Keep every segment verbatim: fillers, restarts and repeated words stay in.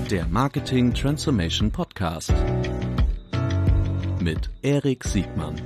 Der Marketing Transformation Podcast mit Erik Siegmann.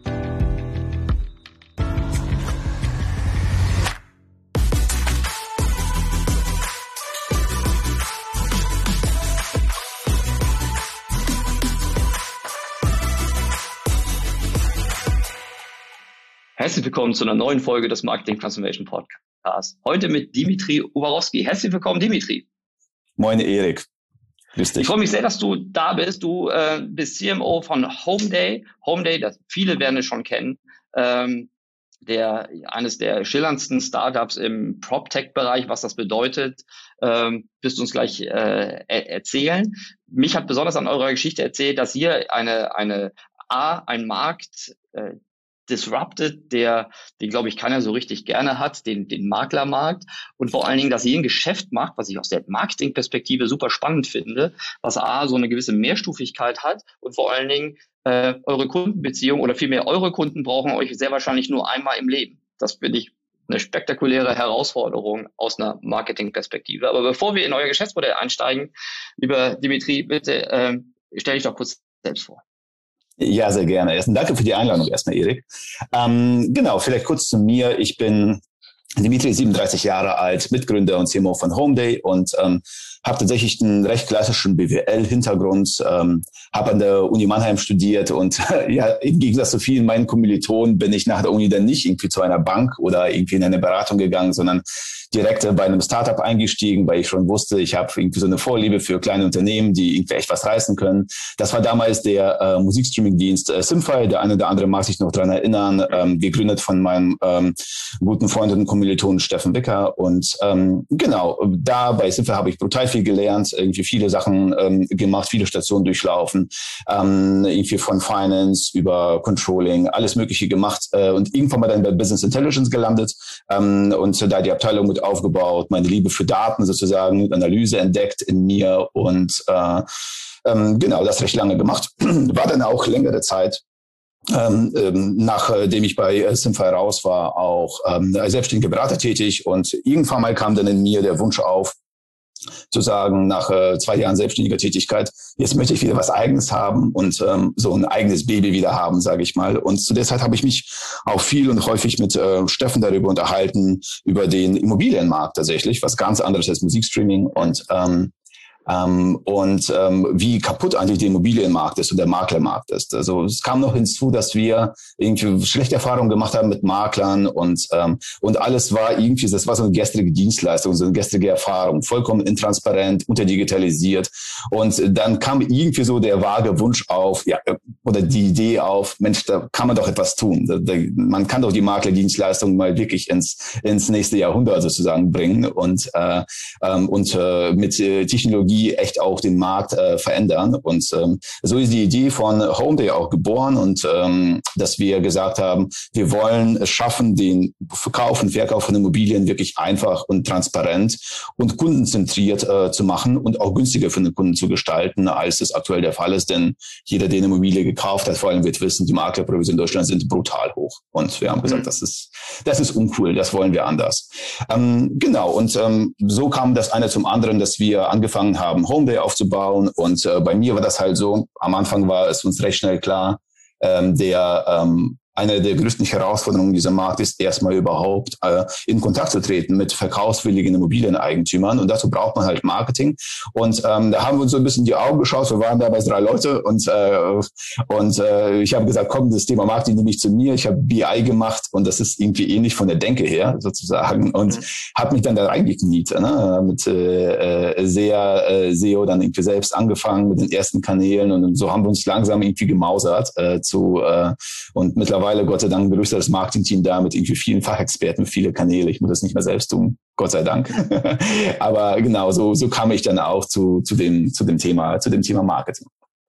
Herzlich willkommen zu einer neuen Folge des Marketing Transformation Podcasts. Heute mit Dimitri Uwarowski. Herzlich willkommen, Dimitri. Moin, Erik. Grüß dich. Ich freue mich sehr, dass du da bist. Du äh, bist C M O von Homeday. Homeday, das viele werden es schon kennen, ähm, der eines der schillerndsten Startups im PropTech-Bereich. Was das bedeutet, ähm, wirst du uns gleich äh, erzählen. Mich hat besonders an eurer Geschichte erzählt, dass ihr eine eine A, ein Markt äh, disrupted, der, den glaube ich keiner so richtig gerne hat, den, den Maklermarkt, und vor allen Dingen, dass ihr ein Geschäft macht, was ich aus der Marketingperspektive super spannend finde, was A, so eine gewisse Mehrstufigkeit hat und vor allen Dingen äh, eure Kundenbeziehung oder vielmehr eure Kunden brauchen euch sehr wahrscheinlich nur einmal im Leben. Das finde ich eine spektakuläre Herausforderung aus einer Marketingperspektive. Aber bevor wir in euer Geschäftsmodell einsteigen, lieber Dimitri, bitte äh, stell dich doch kurz selbst vor. Ja, sehr gerne. Erstens danke für die Einladung erstmal, Erik. Ähm, genau, vielleicht kurz zu mir. Ich bin Dimitri, siebenunddreißig Jahre alt, Mitgründer und C M O von Homeday und ähm, habe tatsächlich einen recht klassischen B W L-Hintergrund, ähm, habe an der Uni Mannheim studiert und ja, im Gegensatz zu vielen meinen Kommilitonen bin ich nach der Uni dann nicht irgendwie zu einer Bank oder irgendwie in eine Beratung gegangen, sondern direkt bei einem Startup eingestiegen, weil ich schon wusste, ich habe irgendwie so eine Vorliebe für kleine Unternehmen, die irgendwie echt was reißen können. Das war damals der äh, Musikstreaming-Dienst äh, Simfy, der eine oder andere mag sich noch dran erinnern, ähm, gegründet von meinem ähm, guten Freund und Kommiliton Steffen Wicker. Und ähm, genau, da bei Simfy habe ich brutal viel gelernt, irgendwie viele Sachen ähm, gemacht, viele Stationen durchlaufen, ähm, irgendwie von Finance über Controlling, alles Mögliche gemacht äh, und irgendwann mal dann bei Business Intelligence gelandet ähm, und da die Abteilung mit aufgebaut, meine Liebe für Daten sozusagen, Analyse entdeckt in mir und äh, ähm, genau, das recht lange gemacht. War dann auch längere Zeit, ähm, ähm, nachdem ich bei äh, Simfy raus war, auch ähm, als selbstständiger Berater tätig und irgendwann mal kam dann in mir der Wunsch auf, zu sagen, nach äh, zwei Jahren selbstständiger Tätigkeit, jetzt möchte ich wieder was Eigenes haben und ähm, so ein eigenes Baby wieder haben, sage ich mal. Und zu der Zeit habe ich mich auch viel und häufig mit äh, Steffen darüber unterhalten, über den Immobilienmarkt tatsächlich, was ganz anderes als Musikstreaming und ähm, Ähm, und ähm, wie kaputt eigentlich der Immobilienmarkt ist und der Maklermarkt ist. Also es kam noch hinzu, dass wir irgendwie schlechte Erfahrungen gemacht haben mit Maklern und ähm, und alles war irgendwie, das war so eine gestrige Dienstleistung, so eine gestrige Erfahrung, vollkommen intransparent, unterdigitalisiert. Und dann kam irgendwie so der vage Wunsch auf, ja, oder die Idee auf, Mensch, da kann man doch etwas tun. Da, da, man kann doch die Maklerdienstleistung mal wirklich ins ins nächste Jahrhundert sozusagen bringen und äh, ähm, und äh, mit äh, Technologie echt auch den Markt äh, verändern. Und ähm, so ist die Idee von Homeday auch geboren und ähm, dass wir gesagt haben, wir wollen es schaffen, den Verkauf und Verkauf von Immobilien wirklich einfach und transparent und kundenzentriert äh, zu machen und auch günstiger für den Kunden zu gestalten, als es aktuell der Fall ist. Denn jeder, der eine Immobilie gekauft hat, vor allem wird wissen, die Maklerprovisionen in Deutschland sind brutal hoch. Und wir haben gesagt, mhm. das ist das ist uncool, das wollen wir anders. Ähm, genau, und ähm, so kam das eine zum anderen, dass wir angefangen haben, haben, Homeday aufzubauen. Und äh, bei mir war das halt so, am Anfang war es uns recht schnell klar, ähm, der ähm, eine der größten Herausforderungen dieser Markt ist, erstmal überhaupt äh, in Kontakt zu treten mit verkaufswilligen Immobilieneigentümern. Und dazu braucht man halt Marketing. Und ähm, da haben wir uns so ein bisschen in die Augen geschaut. Wir waren damals drei Leute und äh, und äh, ich habe gesagt, komm, das Thema Marketing nehme ich zu mir. Ich habe B I gemacht und das ist irgendwie ähnlich von der Denke her sozusagen. Und mhm. habe mich dann da reingekniet, ne? Mit äh, sehr äh, S E O dann irgendwie selbst angefangen mit den ersten Kanälen. Und so haben wir uns langsam irgendwie gemausert äh, zu äh, und mittlerweile Gott sei Dank ein größeres Marketing-Team da mit irgendwie vielen Fachexperten, viele Kanäle. Ich muss das nicht mehr selbst tun, Gott sei Dank. Aber genau, so, so kam ich dann auch zu, zu dem, zu dem Thema, zu dem Thema Marketing.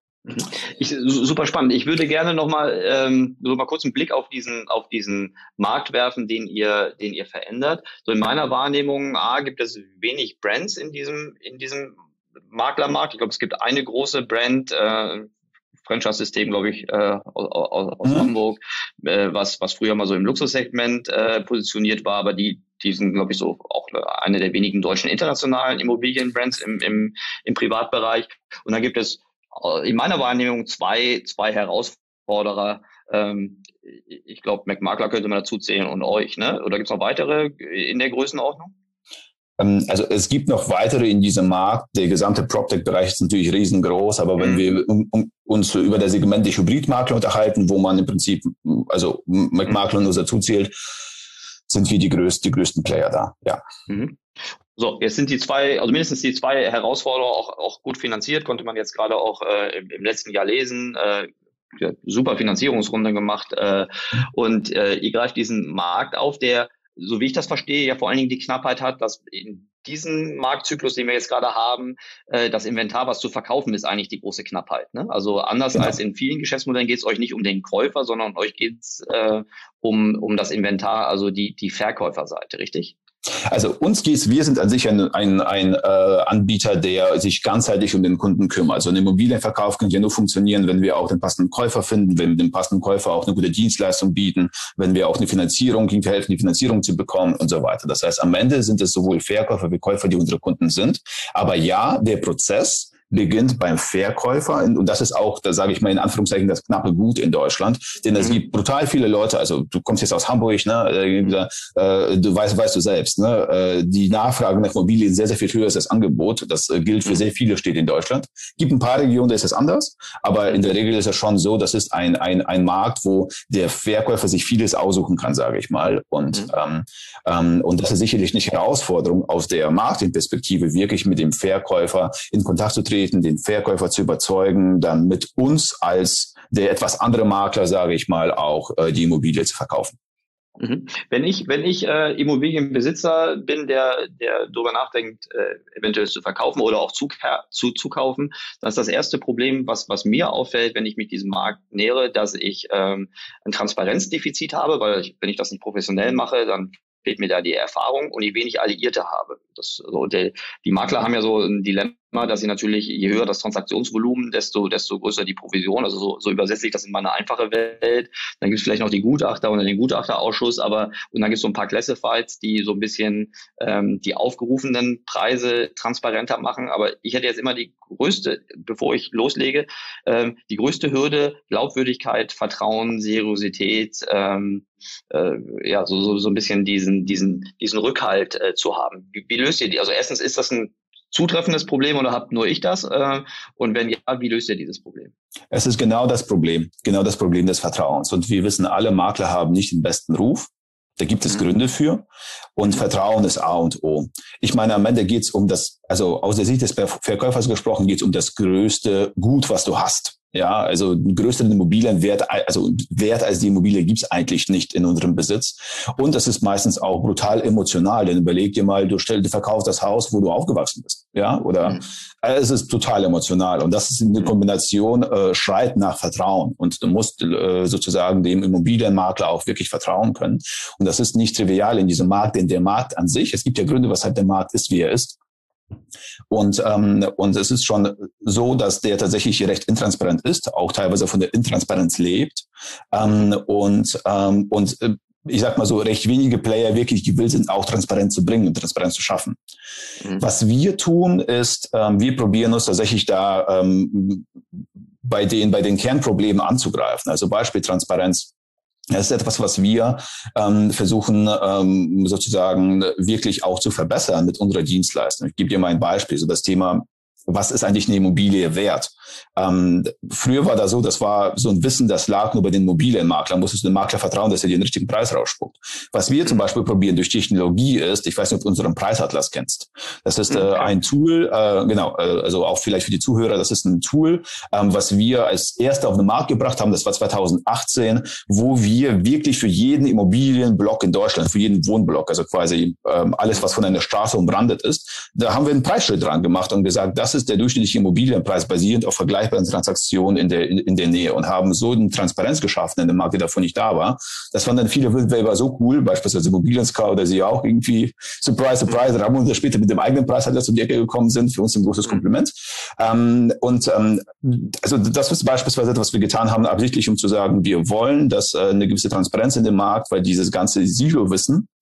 Ich, super spannend. Ich würde gerne noch mal ähm, so mal kurz einen Blick auf diesen auf diesen Markt werfen, den ihr den ihr verändert. So in meiner Wahrnehmung, a, gibt es wenig Brands in diesem in diesem Maklermarkt. Ich glaube, es gibt eine große Brand. Äh, Franchise-System, glaube ich, äh, aus, aus, aus mhm. Hamburg, äh, was was früher mal so im Luxussegment äh, positioniert war, aber die die sind, glaube ich, so auch eine der wenigen deutschen internationalen Immobilienbrands im, im, im Privatbereich. Und dann gibt es in meiner Wahrnehmung zwei, zwei Herausforderer. Ähm, ich glaube, McMakler könnte man dazu zählen und euch, ne? Oder gibt es noch weitere in der Größenordnung? Also es gibt noch weitere in diesem Markt. Der gesamte PropTech-Bereich ist natürlich riesengroß, aber wenn mhm. wir um, um, uns über das Segment der Hybridmakler unterhalten, wo man im Prinzip, also McMakler nur dazu zählt, sind wir die größten, die größten Player da, ja. Mhm. So, jetzt sind die zwei, also mindestens die zwei Herausforderer auch, auch gut finanziert, konnte man jetzt gerade auch äh, im, im letzten Jahr lesen. Äh, ja, super Finanzierungsrunde gemacht äh, und äh, ihr greift diesen Markt auf, der, so wie ich das verstehe, ja vor allen Dingen die Knappheit hat, dass in diesem Marktzyklus, den wir jetzt gerade haben, äh, das Inventar, was zu verkaufen ist, eigentlich die große Knappheit. Ne? Also anders genau. als in vielen Geschäftsmodellen geht es euch nicht um den Käufer, sondern euch geht es äh, um, um das Inventar, also die, die Verkäuferseite, richtig? Also uns geht's, wir sind an sich ein, ein, ein äh, Anbieter, der sich ganzheitlich um den Kunden kümmert. Also ein Immobilienverkauf kann ja nur funktionieren, wenn wir auch den passenden Käufer finden, wenn wir dem passenden Käufer auch eine gute Dienstleistung bieten, wenn wir auch eine Finanzierung, ihm helfen, die Finanzierung zu bekommen und so weiter. Das heißt, am Ende sind es sowohl Verkäufer wie Käufer, die unsere Kunden sind. Aber ja, der Prozess beginnt beim Verkäufer und das ist auch, da sage ich mal in Anführungszeichen, das knappe Gut in Deutschland, denn es mhm. gibt brutal viele Leute, also du kommst jetzt aus Hamburg, ne, äh, du weißt, weißt du selbst, ne, äh, die Nachfrage nach Immobilien sehr, sehr viel höher ist als das Angebot, das äh, gilt für sehr viele Städte in Deutschland. Gibt ein paar Regionen, da ist es anders, aber in der Regel ist es schon so, das ist ein, ein, ein Markt, wo der Verkäufer sich vieles aussuchen kann, sage ich mal, und, mhm. ähm, ähm, und das ist sicherlich nicht Herausforderung aus der Marketingperspektive, wirklich mit dem Verkäufer in Kontakt zu treten, den Verkäufer zu überzeugen, dann mit uns als der etwas andere Makler, sage ich mal, auch äh, die Immobilie zu verkaufen. Mhm. Wenn ich, wenn ich äh, Immobilienbesitzer bin, der, der darüber nachdenkt, äh, eventuell zu verkaufen oder auch zu, zu, zu kaufen, dann ist das erste Problem, was, was mir auffällt, wenn ich mich diesem Markt nähere, dass ich ähm, ein Transparenzdefizit habe, weil ich, wenn ich das nicht professionell mache, dann fehlt mir da die Erfahrung und ich wenig Alliierte habe. Das, so, der, die Makler haben ja so ein Dilemma, dass sie natürlich, je höher das Transaktionsvolumen, desto, desto größer die Provision. Also so, so übersetze ich das in meine einfache Welt. Dann gibt es vielleicht noch die Gutachter oder den Gutachterausschuss, aber und dann gibt es so ein paar Classifieds, die so ein bisschen ähm, die aufgerufenen Preise transparenter machen. Aber ich hätte jetzt immer die größte, bevor ich loslege, ähm, die größte Hürde, Glaubwürdigkeit, Vertrauen, Seriosität, ähm, äh, ja, so, so, so ein bisschen diesen, diesen, diesen Rückhalt äh, zu haben. Wie, wie löst ihr die? Also erstens, ist das ein zutreffendes Problem oder habt nur ich das? Äh, und wenn ja, wie löst ihr dieses Problem? Es ist genau das Problem, genau das Problem des Vertrauens. Und wir wissen, alle Makler haben nicht den besten Ruf. Da gibt es mhm. Gründe für. Und Vertrauen ist A und O. Ich meine, am Ende geht es um das, also aus der Sicht des Verkäufers gesprochen, geht es um das größte Gut, was du hast. Ja, also einen größeren Immobilienwert, also Wert als die Immobilie gibt's eigentlich nicht in unserem Besitz. Und das ist meistens auch brutal emotional, denn überleg dir mal, du stellst, du verkaufst das Haus, wo du aufgewachsen bist. Ja, oder mhm. es ist total emotional. Und das ist eine Kombination, äh, schreit nach Vertrauen. Und du musst äh, sozusagen dem Immobilienmakler auch wirklich vertrauen können. Und das ist nicht trivial in diesem Markt, denn der Markt an sich, es gibt ja Gründe, weshalb der Markt ist, wie er ist. Und, ähm, und es ist schon so, dass der tatsächlich recht intransparent ist, auch teilweise von der Intransparenz lebt. Ähm, und, ähm, und äh, ich sag mal so, recht wenige Player wirklich gewillt sind, auch Transparenz zu bringen und Transparenz zu schaffen. Mhm. Was wir tun, ist, ähm, wir probieren uns tatsächlich da ähm, bei den, bei den Kernproblemen anzugreifen. Also Beispiel Transparenz. Das ist etwas, was wir ähm, versuchen ähm, sozusagen wirklich auch zu verbessern mit unserer Dienstleistung. Ich gebe dir mal ein Beispiel, so das Thema, was ist eigentlich eine Immobilie wert? Ähm, früher war das so, das war so ein Wissen, das lag nur bei den Immobilienmaklern. Musstest du dem Makler vertrauen, dass er dir den richtigen Preis rausspuckt. Was wir zum Beispiel probieren durch Technologie ist, ich weiß nicht, ob du unseren Preisatlas kennst. Das ist äh, ein Tool, äh, genau, äh, also auch vielleicht für die Zuhörer, das ist ein Tool, ähm, was wir als erste auf den Markt gebracht haben, das war zweitausendachtzehn, wo wir wirklich für jeden Immobilienblock in Deutschland, für jeden Wohnblock, also quasi ähm, alles, was von einer Straße umrandet ist, da haben wir ein Preisschild dran gemacht und gesagt, das ist der durchschnittliche Immobilienpreis basierend auf vergleichbaren Transaktionen in der, in, in der Nähe und haben so eine Transparenz geschaffen in dem Markt, der davon nicht da war. Das fanden dann viele Wettbewerber so cool, beispielsweise Immobilien Scout oder sie auch irgendwie, surprise, surprise, drei Monate später mit dem eigenen Preis halt um die Ecke gekommen sind. Für uns ein großes Kompliment. Ähm, und ähm, also das ist beispielsweise etwas, was wir getan haben, absichtlich, um zu sagen, wir wollen, dass äh, eine gewisse Transparenz in dem Markt, weil dieses ganze Silo-Wissen,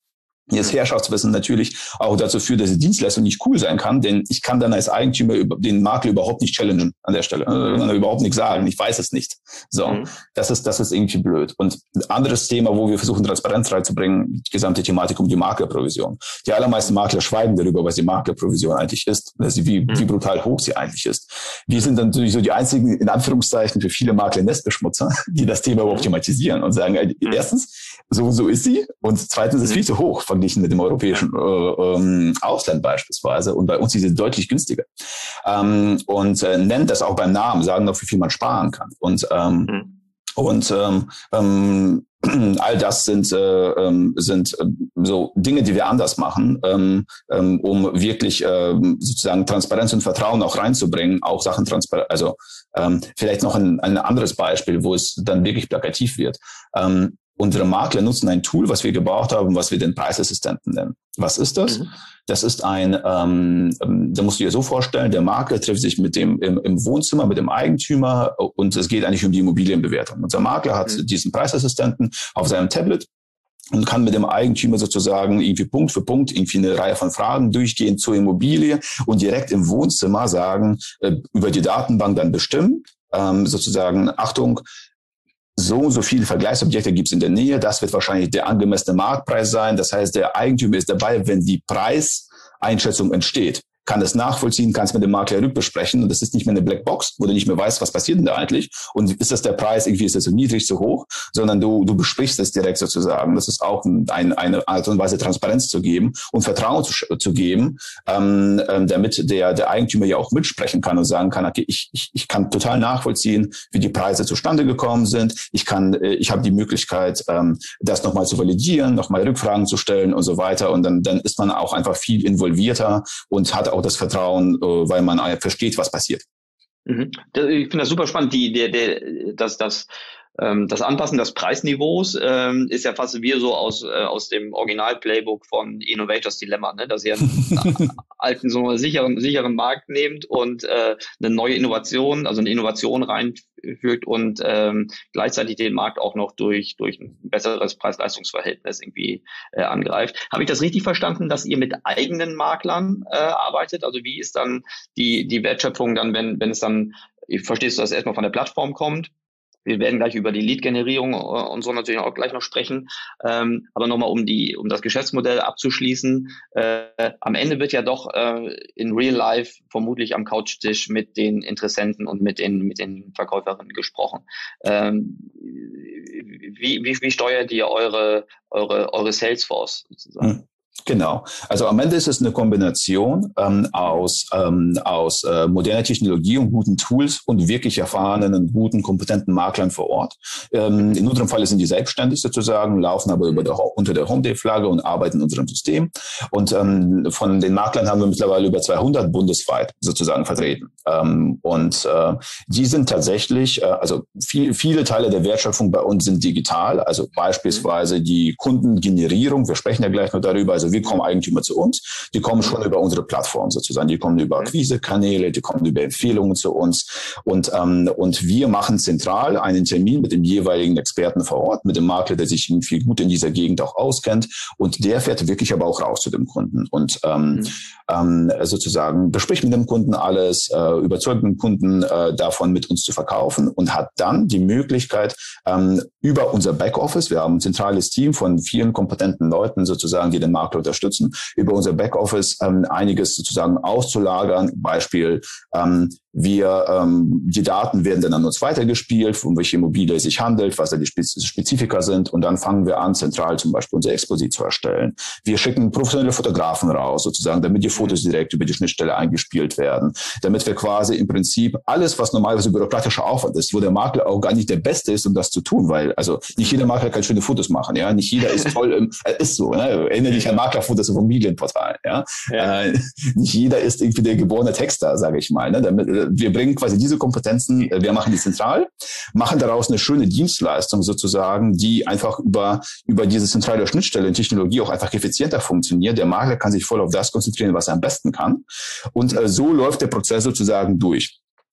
Jetzt Herrschaftswissen natürlich auch dazu führt, dass die Dienstleistung nicht cool sein kann, denn ich kann dann als Eigentümer den Makler überhaupt nicht challengen an der Stelle, mhm. äh, überhaupt nichts sagen, ich weiß es nicht. So, mhm. das ist das ist irgendwie blöd. Und ein anderes Thema, wo wir versuchen Transparenz reinzubringen, die gesamte Thematik um die Maklerprovision. Die allermeisten Makler schweigen darüber, was die Maklerprovision eigentlich ist, also wie, mhm. wie brutal hoch sie eigentlich ist. Wir sind dann natürlich so die einzigen, in Anführungszeichen, für viele Makler Nestbeschmutzer, die das Thema überhaupt thematisieren und sagen, äh, mhm. erstens, so so ist sie und zweitens ist es mhm. viel zu hoch verglichen mit dem europäischen äh, ähm, Ausland beispielsweise. Und bei uns ist es deutlich günstiger. Ähm, und äh, nennt das auch beim Namen, sagen noch, wie viel man sparen kann. Und ähm, mhm. und ähm, ähm, all das sind äh, ähm, sind äh, so Dinge, die wir anders machen, ähm, ähm, um wirklich äh, sozusagen Transparenz und Vertrauen auch reinzubringen, auch Sachen transparent. Also ähm, vielleicht noch ein, ein anderes Beispiel, wo es dann wirklich plakativ wird. Ähm, Unsere Makler nutzen ein Tool, was wir gebaut haben, was wir den Preisassistenten nennen. Was ist das? Mhm. Das ist ein, ähm, da musst du dir so vorstellen, der Makler trifft sich mit dem im, im Wohnzimmer mit dem Eigentümer und es geht eigentlich um die Immobilienbewertung. Unser Makler hat mhm. diesen Preisassistenten auf seinem Tablet und kann mit dem Eigentümer sozusagen irgendwie Punkt für Punkt irgendwie eine Reihe von Fragen durchgehen zur Immobilie und direkt im Wohnzimmer sagen, äh, über die Datenbank dann bestimmen, ähm, sozusagen, Achtung, so und so viele Vergleichsobjekte gibt es in der Nähe. Das wird wahrscheinlich der angemessene Marktpreis sein. Das heißt, der Eigentümer ist dabei, wenn die Preiseinschätzung entsteht. Kann es nachvollziehen, kann es mit dem Makler rückbesprechen und das ist nicht mehr eine Blackbox, wo du nicht mehr weißt, was passiert denn da eigentlich und ist das der Preis, irgendwie ist das so niedrig, so hoch, sondern du du besprichst es direkt sozusagen. Das ist auch ein, eine Art und Weise, Transparenz zu geben und Vertrauen zu, zu geben, ähm, damit der der Eigentümer ja auch mitsprechen kann und sagen kann, okay, ich ich, ich kann total nachvollziehen, wie die Preise zustande gekommen sind. Ich kann, ich habe die Möglichkeit, ähm, das nochmal zu validieren, nochmal Rückfragen zu stellen und so weiter und dann dann ist man auch einfach viel involvierter und hat auch das Vertrauen, weil man versteht, was passiert. Mhm. Ich finde das super spannend. Die, der, der, das, das, ähm, das Anpassen des Preisniveaus ähm, ist ja fast wie so aus, äh, aus dem Original-Playbook von Innovators Dilemma, ne? Dass ihr einen alten, so einen sicheren, sicheren Markt nehmt und äh, eine neue Innovation, also eine Innovation reinfügt und ähm, gleichzeitig den Markt auch noch durch, durch ein besseres Preis-Leistungs-Verhältnis irgendwie äh, angreift. Habe ich das richtig verstanden, dass ihr mit eigenen Maklern äh, arbeitet? Also wie ist dann die, die Wertschöpfung dann, wenn, wenn es dann, verstehst du, dass es erstmal von der Plattform kommt? Wir werden gleich über die Lead-Generierung und so natürlich auch gleich noch sprechen. Ähm, aber nochmal, um die, um das Geschäftsmodell abzuschließen. Äh, am Ende wird ja doch äh, in Real Life vermutlich am Couchtisch mit den Interessenten und mit den, mit den Verkäuferinnen gesprochen. Ähm, wie, wie, wie steuert ihr eure, eure, eure Salesforce sozusagen? Hm. Genau. Also am Ende ist es eine Kombination ähm, aus, ähm, aus äh, moderner Technologie und guten Tools und wirklich erfahrenen und guten, kompetenten Maklern vor Ort. Ähm, in unserem Fall sind die selbstständig sozusagen, laufen aber über der, unter der Homeday-Flagge und arbeiten in unserem System. Und ähm, von den Maklern haben wir mittlerweile über zweihundert bundesweit sozusagen vertreten. Ähm, und äh, die sind tatsächlich, äh, also viel, viele Teile der Wertschöpfung bei uns sind digital, also beispielsweise die Kundengenerierung, wir sprechen ja gleich noch darüber, also wie kommen Eigentümer zu uns? Die kommen schon über unsere Plattform sozusagen. Die kommen über Akquisekanäle, die kommen über Empfehlungen zu uns. Und, ähm, und wir machen zentral einen Termin mit dem jeweiligen Experten vor Ort, mit dem Makler, der sich irgendwie gut in dieser Gegend auch auskennt. Und der fährt wirklich aber auch raus zu dem Kunden und ähm, mhm. ähm, sozusagen bespricht mit dem Kunden alles, äh, überzeugt den Kunden äh, davon, mit uns zu verkaufen und hat dann die Möglichkeit, ähm, über unser Backoffice, wir haben ein zentrales Team von vielen kompetenten Leuten sozusagen, die den Makler unterstützen, über unser Backoffice ähm, einiges sozusagen auszulagern. Beispiel, ähm, wir, ähm, die Daten werden dann an uns weitergespielt, um welche Immobilie es sich handelt, was da die Spezifika sind und dann fangen wir an, zentral zum Beispiel unser Exposit zu erstellen. Wir schicken professionelle Fotografen raus, sozusagen, damit die Fotos direkt über die Schnittstelle eingespielt werden, damit wir quasi im Prinzip alles, was normalerweise bürokratischer Aufwand ist, wo der Makler auch gar nicht der Beste ist, um das zu tun, weil also nicht jeder Makler kann schöne Fotos machen, ja, nicht jeder ist toll, im, äh, ist so, ne? Erinnere dich an Maklerfotos im Immobilienportal, ja, ja. Äh, nicht jeder ist irgendwie der geborene Texter, sage ich mal, ne? Damit wir bringen quasi diese Kompetenzen, wir machen die zentral, machen daraus eine schöne Dienstleistung sozusagen, die einfach über, über diese zentrale Schnittstelle in Technologie auch einfach effizienter funktioniert. Der Makler kann sich voll auf das konzentrieren, was er am besten kann. Und äh, so läuft der Prozess sozusagen durch.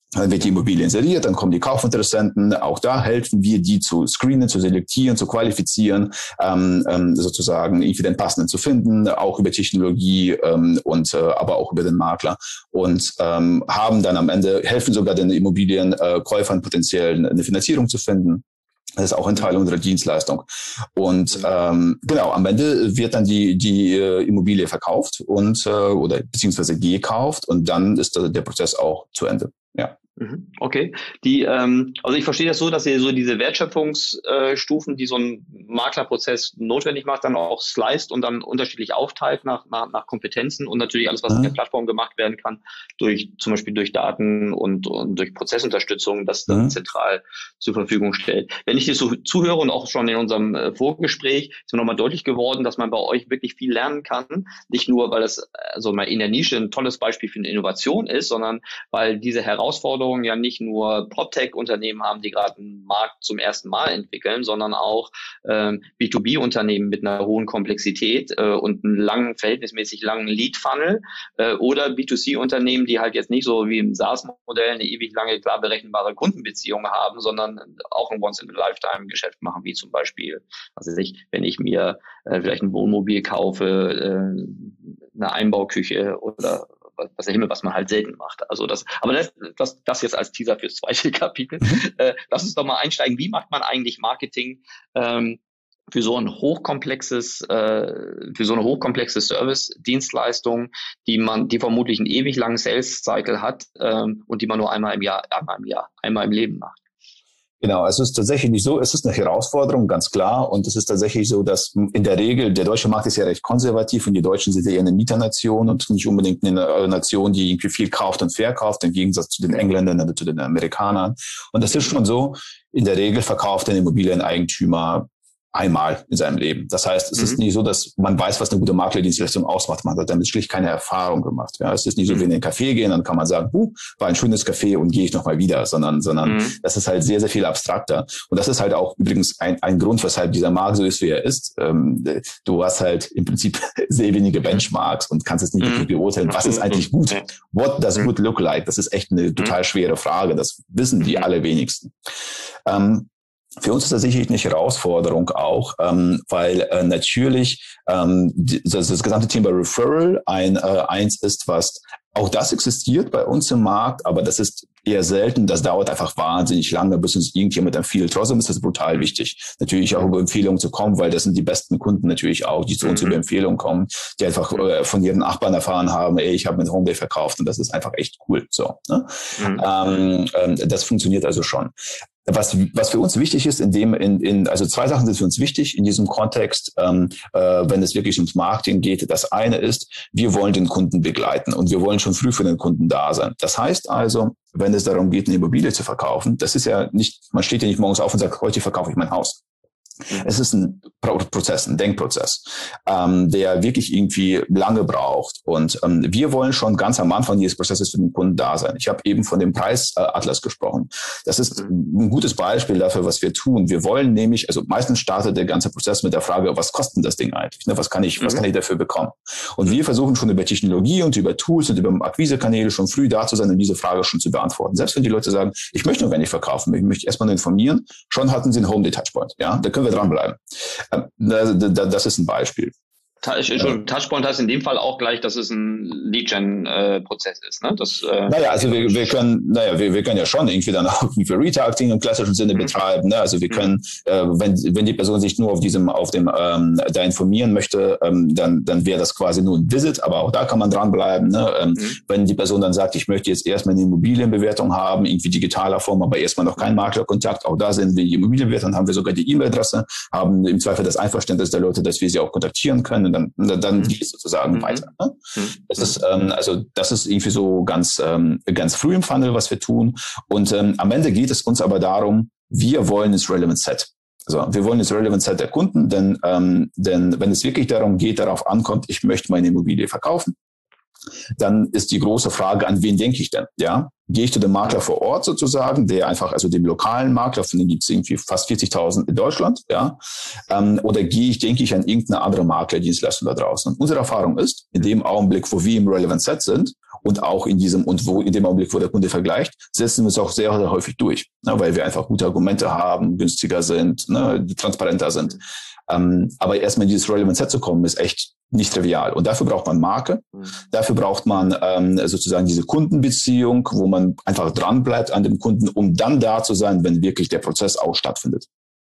Dann wird die Immobilie inseriert, dann kommen die Kaufinteressenten. Auch da helfen wir, die zu screenen, zu selektieren, zu qualifizieren, ähm, ähm, sozusagen irgendwie den passenden zu finden, auch über Technologie ähm, und äh, aber auch über den Makler. Und ähm, haben dann am Ende, helfen sogar den Immobilienkäufern potenziell eine Finanzierung zu finden. Das ist auch ein Teil unserer Dienstleistung. Und ähm, genau, am Ende wird dann die die äh, Immobilie verkauft und äh, oder beziehungsweise gekauft und dann ist der, der Prozess auch zu Ende. Ja. Okay. Die, ähm, also ich verstehe das so, dass ihr so diese Wertschöpfungsstufen, die so ein Maklerprozess notwendig macht, dann auch sliced und dann unterschiedlich aufteilt nach, nach, nach Kompetenzen und natürlich alles, was mhm. in der Plattform gemacht werden kann, durch zum Beispiel durch Daten und, und durch Prozessunterstützung, das dann mhm. zentral zur Verfügung stellt. Wenn ich dir so zuhöre und auch schon in unserem äh, Vorgespräch ist mir nochmal deutlich geworden, dass man bei euch wirklich viel lernen kann. Nicht nur, weil es also mal in der Nische ein tolles Beispiel für eine Innovation ist, sondern weil diese Herausforderungen ja nicht nur PropTech-Unternehmen haben, die gerade einen Markt zum ersten Mal entwickeln, sondern auch ähm, B zwei B-Unternehmen mit einer hohen Komplexität äh, und einen langen, verhältnismäßig langen Lead-Funnel äh, oder B zwei C-Unternehmen, die halt jetzt nicht so wie im SaaS-Modell eine ewig lange, klar berechenbare Kundenbeziehung haben, sondern auch ein Once-in-a-Lifetime-Geschäft machen, wie zum Beispiel, also ich, wenn ich mir äh, vielleicht ein Wohnmobil kaufe, äh, eine Einbauküche oder was der Himmel, was man halt selten macht. Also das, aber das, das, das jetzt als Teaser fürs zweite Kapitel. Mhm. Äh, lass uns doch mal einsteigen. Wie macht man eigentlich Marketing ähm, für so ein hochkomplexes, äh, für so eine hochkomplexe Service-Dienstleistung, die man, die vermutlich einen ewig langen Sales-Cycle hat ähm, und die man nur einmal im Jahr, einmal im Jahr, einmal im Leben macht? Genau, es ist tatsächlich nicht so, es ist eine Herausforderung, ganz klar. Und es ist tatsächlich so, dass in der Regel, der deutsche Markt ist ja recht konservativ und die Deutschen sind ja eher eine Mieternation und nicht unbedingt eine Nation, die irgendwie viel kauft und verkauft, im Gegensatz zu den Engländern oder zu den Amerikanern. Und das ist schon so, in der Regel verkauft ein Immobilieneigentümer einmal in seinem Leben. Das heißt, es mhm. ist nicht so, dass man weiß, was eine gute Maklerdienstleistung ausmacht. Man hat damit schlicht keine Erfahrung gemacht. Ja, es ist nicht so, wie in den Café gehen, dann kann man sagen, huh, war ein schönes Café und gehe ich nochmal wieder, sondern, sondern mhm. das ist halt sehr, sehr viel abstrakter. Und das ist halt auch übrigens ein, ein Grund, weshalb dieser Markt so ist, wie er ist. Ähm, du hast halt im Prinzip sehr wenige Benchmarks und kannst es nicht mhm. beurteilen, was ist eigentlich gut? What does good look like? Das ist echt eine total schwere Frage. Das wissen die allerwenigsten. Ähm, Für uns ist das sicherlich eine Herausforderung auch, ähm, weil äh, natürlich ähm, das, das gesamte Thema Referral ein äh, eins ist, was auch das existiert bei uns im Markt, aber das ist eher selten. Das dauert einfach wahnsinnig lange, bis uns irgendjemand empfiehlt. Trotzdem ist das brutal wichtig, natürlich auch über Empfehlungen zu kommen, weil das sind die besten Kunden natürlich auch, die zu uns mhm. über Empfehlungen kommen, die einfach äh, von ihren Nachbarn erfahren haben, ey, ich habe mit Homeday verkauft und das ist einfach echt cool. So, ne? Mhm. Ähm, ähm, das funktioniert also schon. Was, was für uns wichtig ist, in dem, in, in, also zwei Sachen sind für uns wichtig in diesem Kontext, ähm, äh, wenn es wirklich ums Marketing geht. Das eine ist, wir wollen den Kunden begleiten und wir wollen schon früh für den Kunden da sein. Das heißt also, wenn es darum geht, eine Immobilie zu verkaufen, das ist ja nicht, man steht ja nicht morgens auf und sagt, heute verkaufe ich mein Haus. Es ist ein Prozess, ein Denkprozess, ähm, der wirklich irgendwie lange braucht. Und ähm, wir wollen schon ganz am Anfang dieses Prozesses für den Kunden da sein. Ich habe eben von dem Preisatlas gesprochen. Das ist ein gutes Beispiel dafür, was wir tun. Wir wollen nämlich, also meistens startet der ganze Prozess mit der Frage, was kostet das Ding eigentlich? Ne, was kann ich, was kann ich dafür bekommen? Und wir versuchen schon über Technologie und über Tools und über Akquisekanäle schon früh da zu sein, um diese Frage schon zu beantworten. Selbst wenn die Leute sagen, ich möchte nur gar nicht verkaufen, ich möchte erstmal nur informieren, schon hatten sie einen Home-Touchpoint. Ja, da können wir dranbleiben. Das ist ein Beispiel. Touchpoint heißt in dem Fall auch gleich, dass es ein Lead-Gen-Prozess ist, ne? Das, äh, naja, also wir, wir können, naja, wir, wir können ja schon irgendwie dann auch für Retargeting im klassischen Sinne mhm. betreiben, ne? Also wir können, mhm. äh, wenn, wenn die Person sich nur auf diesem, auf dem, ähm, da informieren möchte, ähm, dann, dann wäre das quasi nur ein Visit, aber auch da kann man dranbleiben, ne? Ähm, mhm. Wenn die Person dann sagt, ich möchte jetzt erstmal eine Immobilienbewertung haben, irgendwie digitaler Form, aber erstmal noch keinen Maklerkontakt, auch da sind wir die Immobilienbewertung, haben wir sogar die E-Mail-Adresse, haben im Zweifel das Einverständnis der Leute, dass wir sie auch kontaktieren können. Dann, dann geht es sozusagen mhm. weiter. Ne? Mhm. Das ist, ähm, also, das ist irgendwie so ganz, ähm, ganz früh im Funnel, was wir tun. Und ähm, am Ende geht es uns aber darum, wir wollen das Relevant Set. Also, wir wollen das Relevant Set der Kunden, denn, ähm, denn wenn es wirklich darum geht, darauf ankommt, ich möchte meine Immobilie verkaufen, dann ist die große Frage, an wen denke ich denn? Ja, Gehe ich zu dem Makler vor Ort sozusagen, der einfach, also dem lokalen Makler, von dem gibt es irgendwie fast vierzigtausend in Deutschland, ja, ähm, oder gehe ich, denke ich, an irgendeine andere Maklerdienstleistung da draußen. Und unsere Erfahrung ist, in dem Augenblick, wo wir im Relevant Set sind und auch in diesem und wo in dem Augenblick, wo der Kunde vergleicht, setzen wir es auch sehr, sehr häufig durch, ne, weil wir einfach gute Argumente haben, günstiger sind, ne, transparenter sind. Ähm, aber erstmal in dieses Relevant Set zu kommen, ist echt nicht trivial. Und dafür braucht man Marke. Mhm. Dafür braucht man ähm, sozusagen diese Kundenbeziehung, wo man einfach dran bleibt an dem Kunden, um dann da zu sein, wenn wirklich der Prozess auch stattfindet.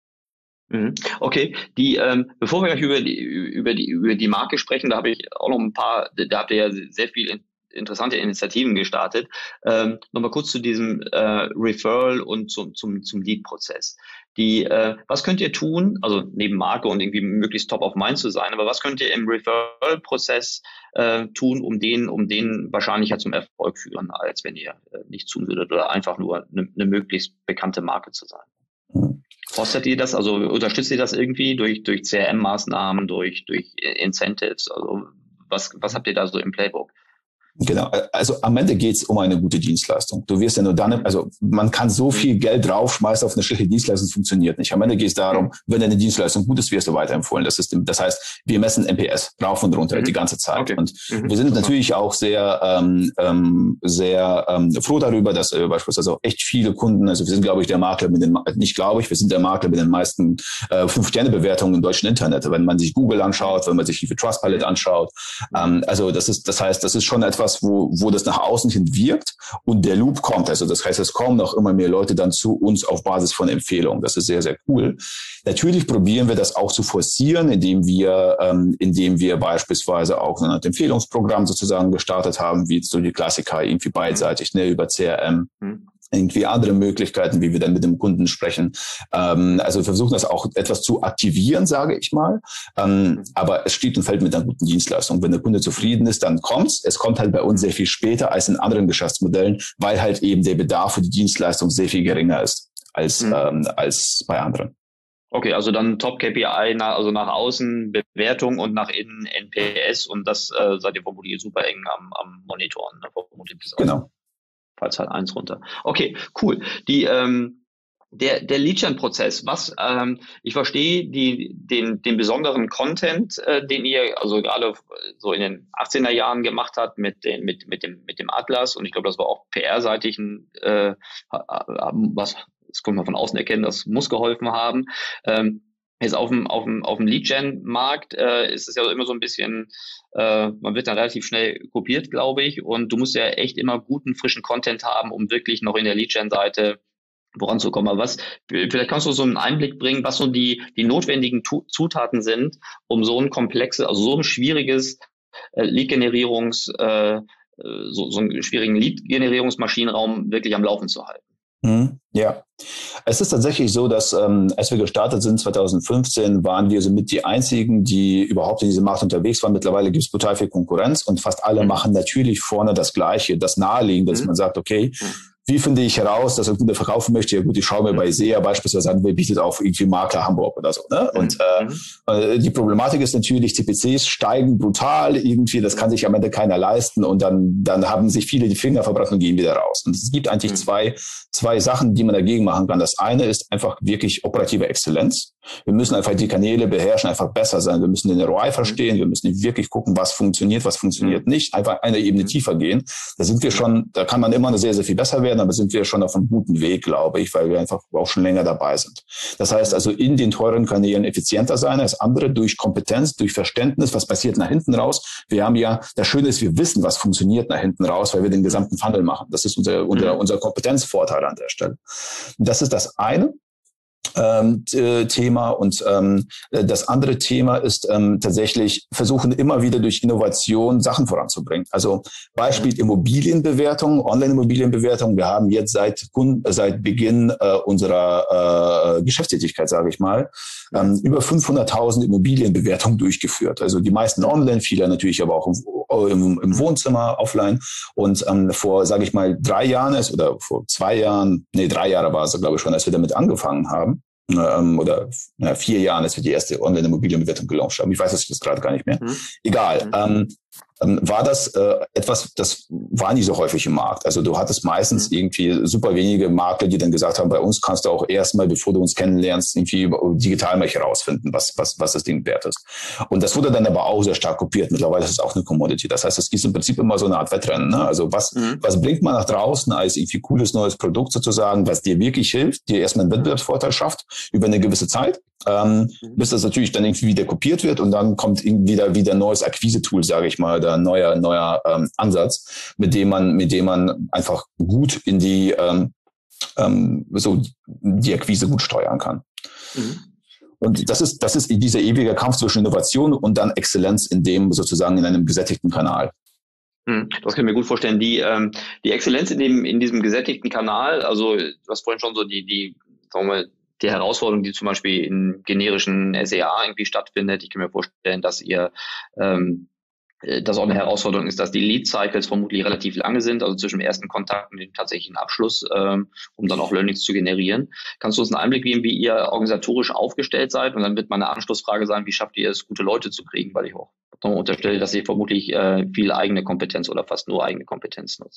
Okay, die ähm, bevor wir gleich über die über die über die Marke sprechen, da habe ich auch noch ein paar. Da habt ihr ja sehr viel interessante Initiativen gestartet. Ähm, Nochmal kurz zu diesem äh, Referral und zum zum zum Lead-Prozess. Die, äh, was könnt ihr tun, also neben Marke und irgendwie möglichst top of mind zu sein, aber was könnt ihr im Referral-Prozess äh, tun, um den, um den wahrscheinlicher zum Erfolg führen, als wenn ihr äh, nichts tun würdet oder einfach nur eine, eine möglichst bekannte Marke zu sein? Fostert ihr das, also unterstützt ihr das irgendwie durch durch C R M-Maßnahmen, durch durch Incentives? Also was was habt ihr da so im Playbook? Genau, also am Ende geht's um eine gute Dienstleistung. Du wirst ja nur dann, also man kann so viel Geld draufschmeißen auf eine schlechte Dienstleistung, das funktioniert nicht. Am Ende geht's darum, wenn deine Dienstleistung gut ist, wirst du weiterempfohlen. Das ist, das heißt, wir messen N P S rauf und runter mhm. die ganze Zeit. Okay. Und mhm. wir sind natürlich auch sehr, ähm, ähm, sehr ähm, froh darüber, dass äh, beispielsweise auch echt viele Kunden, also wir sind, glaube ich, der Makler mit den, nicht glaube ich, wir sind der Makler mit den meisten äh, Fünf-Sterne-Bewertungen im deutschen Internet. Wenn man sich Google anschaut, wenn man sich die Trustpilot anschaut, ähm, also das ist, das heißt, das ist schon etwas, wo, wo das nach außen hin wirkt und der Loop kommt. Also das heißt, es kommen noch immer mehr Leute dann zu uns auf Basis von Empfehlungen. Das ist sehr, sehr cool. Natürlich probieren wir das auch zu forcieren, indem wir, ähm, indem wir beispielsweise auch ein Empfehlungsprogramm sozusagen gestartet haben, wie so die Klassiker irgendwie beidseitig, ne, über C R M. Mhm. Irgendwie andere Möglichkeiten, wie wir dann mit dem Kunden sprechen. Ähm, also wir versuchen das auch etwas zu aktivieren, sage ich mal. Ähm, aber es steht und fällt mit einer guten Dienstleistung. Wenn der Kunde zufrieden ist, dann kommt's. Es kommt halt bei uns sehr viel später als in anderen Geschäftsmodellen, weil halt eben der Bedarf für die Dienstleistung sehr viel geringer ist als, mhm. ähm, als bei anderen. Okay, also dann Top-K P I, nach, also nach außen Bewertung und nach innen N P S und das äh, seid ihr vermutlich super eng am, am Monitoren. Ne? Genau. Falls halt eins runter. Okay, cool. Die, ähm, der, der Lead-Gen-Prozess, was, ähm, ich verstehe die, den, den besonderen Content, äh, den ihr, also gerade so in den achtzehner Jahren gemacht habt mit den, mit, mit dem, mit dem Atlas und ich glaube, das war auch P R-seitig ein, äh, was, das konnte man von außen erkennen, das muss geholfen haben. Ähm, Jetzt auf dem, auf dem, auf dem Lead-Gen-Markt äh, ist es ja immer so ein bisschen, äh, man wird dann relativ schnell kopiert, glaube ich. Und du musst ja echt immer guten, frischen Content haben, um wirklich noch in der Lead-Gen-Seite voranzukommen. Aber was, vielleicht kannst du so einen Einblick bringen, was so die, die notwendigen tu- Zutaten sind, um so ein komplexes, also so ein schwieriges äh, Lead-Generierungs, äh, so, so einen schwierigen Lead-Generierungsmaschinenraum wirklich am Laufen zu halten. Mhm, ja. Es ist tatsächlich so, dass ähm, als wir gestartet sind zwanzig fünfzehn, waren wir somit die einzigen, die überhaupt in diesem Markt unterwegs waren. Mittlerweile gibt es total viel Konkurrenz und fast alle mhm. machen natürlich vorne das Gleiche, das Naheliegende, dass mhm. man sagt, okay, mhm. wie finde ich heraus, dass ein Kunde verkaufen möchte? Ja gut, ich schaue mir mhm. bei S E A beispielsweise an, wer bietet auf irgendwie Makler Hamburg oder so. Ne? Mhm. Und äh, die Problematik ist natürlich, C P Cs steigen brutal irgendwie, das kann sich am Ende keiner leisten und dann dann haben sich viele die Finger verbrannt und gehen wieder raus. Und es gibt eigentlich mhm. zwei zwei Sachen, die man dagegen machen kann. Das eine ist einfach wirklich operative Exzellenz. Wir müssen einfach die Kanäle beherrschen, einfach besser sein. Wir müssen den R O I verstehen. Wir müssen wirklich gucken, was funktioniert, was funktioniert nicht. Einfach eine Ebene tiefer gehen. Da sind wir schon, da kann man immer noch sehr, sehr viel besser werden, aber sind wir schon auf einem guten Weg, glaube ich, weil wir einfach auch schon länger dabei sind. Das heißt also, in den teuren Kanälen effizienter sein als andere durch Kompetenz, durch Verständnis, was passiert nach hinten raus. Wir haben ja, das Schöne ist, wir wissen, was funktioniert nach hinten raus, weil wir den gesamten Funnel machen. Das ist unser, unser, unser Kompetenzvorteil an der Stelle. Das ist das eine. Ähm, Thema und ähm, das andere Thema ist ähm, tatsächlich versuchen immer wieder durch Innovation Sachen voranzubringen. Also Beispiel Immobilienbewertung, Online-Immobilienbewertung. Wir haben jetzt seit seit Beginn äh, unserer äh, Geschäftstätigkeit, sage ich mal, ähm, über fünfhunderttausend Immobilienbewertungen durchgeführt. Also die meisten online, viele natürlich aber auch im, im, im Wohnzimmer, offline. Und ähm, vor, sage ich mal, drei Jahren ist oder vor zwei Jahren, nee, drei Jahre war es, glaube ich schon, als wir damit angefangen haben. Ähm, oder ja, vier Jahren, als wir die erste Online-Immobilienbewertung gelauncht haben. Ich weiß das jetzt gerade gar nicht mehr. Mhm. Egal. Mhm. Ähm, ähm, war das äh, etwas, das war nicht so häufig im Markt. Also du hattest meistens mhm. irgendwie super wenige Makler, die dann gesagt haben, bei uns kannst du auch erstmal, bevor du uns kennenlernst, irgendwie digital mal herausfinden, was, was, was das Ding wert ist. Und das wurde dann aber auch sehr stark kopiert. Mittlerweile ist es auch eine Commodity. Das heißt, es ist im Prinzip immer so eine Art Wettrennen. Ne? Also was, mhm. was bringt man nach draußen als irgendwie cooles neues Produkt sozusagen, was dir wirklich hilft, dir erstmal einen Wettbewerbsvorteil schafft über eine gewisse Zeit, ähm, mhm. bis das natürlich dann irgendwie wieder kopiert wird und dann kommt irgendwie wieder wieder neues Akquise-Tool, sage ich mal, oder ein neuer neuer ähm, Ansatz, mit dem man mit dem man einfach gut in die ähm, ähm, so die Akquise gut steuern kann. Mhm. Und das ist das ist dieser ewige Kampf zwischen Innovation und dann Exzellenz in dem sozusagen in einem gesättigten Kanal. Das kann ich mir gut vorstellen. Die ähm, die Exzellenz in dem in diesem gesättigten Kanal, also du hast vorhin schon so die die sagen wir die Herausforderung, die zum Beispiel in generischen S E A irgendwie stattfindet. Ich kann mir vorstellen, dass ihr ähm, dass auch eine Herausforderung ist, dass die Lead-Cycles vermutlich relativ lange sind, also zwischen dem ersten Kontakt und dem tatsächlichen Abschluss, ähm, um dann auch Learnings zu generieren. Kannst du uns einen Einblick geben, wie ihr organisatorisch aufgestellt seid? Und dann wird meine Anschlussfrage sein, wie schafft ihr es, gute Leute zu kriegen? Weil ich auch unterstelle, dass ihr vermutlich äh, viel eigene Kompetenz oder fast nur eigene Kompetenz nutzt.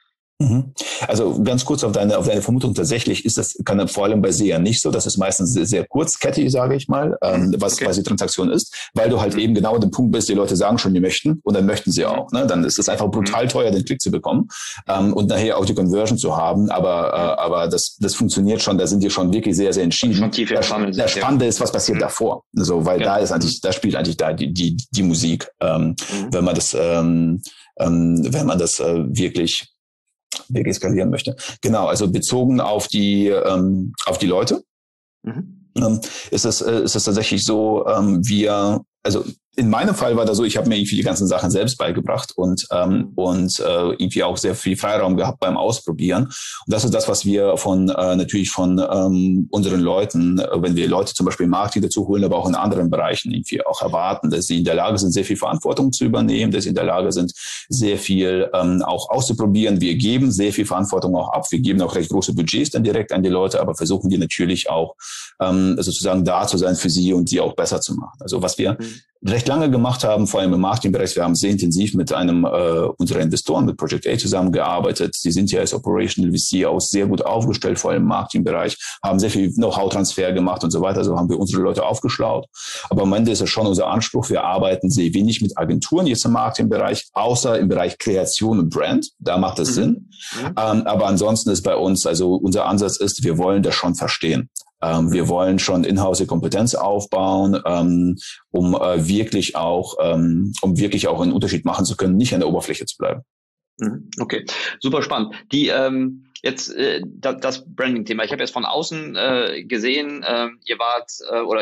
Also ganz kurz auf deine auf deine Vermutung, tatsächlich ist das kann vor allem bei S E A nicht so, das ist meistens sehr, sehr kurzkettig, sage ich mal, ähm, was okay. was die Transaktion ist, weil du halt mhm. eben genau an dem Punkt bist, die Leute sagen schon, die möchten und dann möchten sie auch, ne? Dann ist es einfach brutal teuer, den Klick zu bekommen ähm, und nachher auch die Conversion zu haben, aber äh, aber das das funktioniert schon, da sind die schon wirklich sehr sehr entschieden. Schon tief das, das Spannende ist, was passiert mhm. davor, so, weil ja. da ist eigentlich, da spielt eigentlich da die die die Musik, ähm, mhm. wenn man das ähm, ähm, wenn man das äh, wirklich wirklich skalieren möchte. Genau, also bezogen auf die ähm, auf die Leute mhm. ähm, ist es äh, ist es tatsächlich so, ähm, wir also in meinem Fall war das so, ich habe mir irgendwie die ganzen Sachen selbst beigebracht und ähm, und äh, irgendwie auch sehr viel Freiraum gehabt beim Ausprobieren. Und das ist das, was wir von äh, natürlich von ähm, unseren Leuten, äh, wenn wir Leute zum Beispiel im Marketing dazu holen, aber auch in anderen Bereichen irgendwie auch erwarten, dass sie in der Lage sind, sehr viel Verantwortung zu übernehmen, dass sie in der Lage sind, sehr viel ähm, auch auszuprobieren. Wir geben sehr viel Verantwortung auch ab. Wir geben auch recht große Budgets dann direkt an die Leute, aber versuchen die natürlich auch ähm, sozusagen da zu sein für sie und sie auch besser zu machen. Also was wir mhm. recht lange gemacht haben, vor allem im Marketingbereich. Wir haben sehr intensiv mit einem äh, unserer Investoren, mit Project A zusammengearbeitet. Sie sind ja als Operational V C aus sehr gut aufgestellt, vor allem im Marketingbereich, haben sehr viel Know-how-Transfer gemacht und so weiter. So haben wir unsere Leute aufgeschlaut. Aber am Ende ist es schon unser Anspruch. Wir arbeiten sehr wenig mit Agenturen jetzt im Marketingbereich, außer im Bereich Kreation und Brand. Da macht es mhm. Sinn. Mhm. Ähm, aber ansonsten ist bei uns, also unser Ansatz ist, wir wollen das schon verstehen. Ähm, wir wollen schon in-house Kompetenz aufbauen, ähm, um äh, wirklich auch, ähm, um wirklich auch einen Unterschied machen zu können, nicht an der Oberfläche zu bleiben. Okay, super spannend. Die ähm, jetzt äh, das, das Branding-Thema. Ich habe jetzt von außen äh, gesehen, äh, ihr wart äh, oder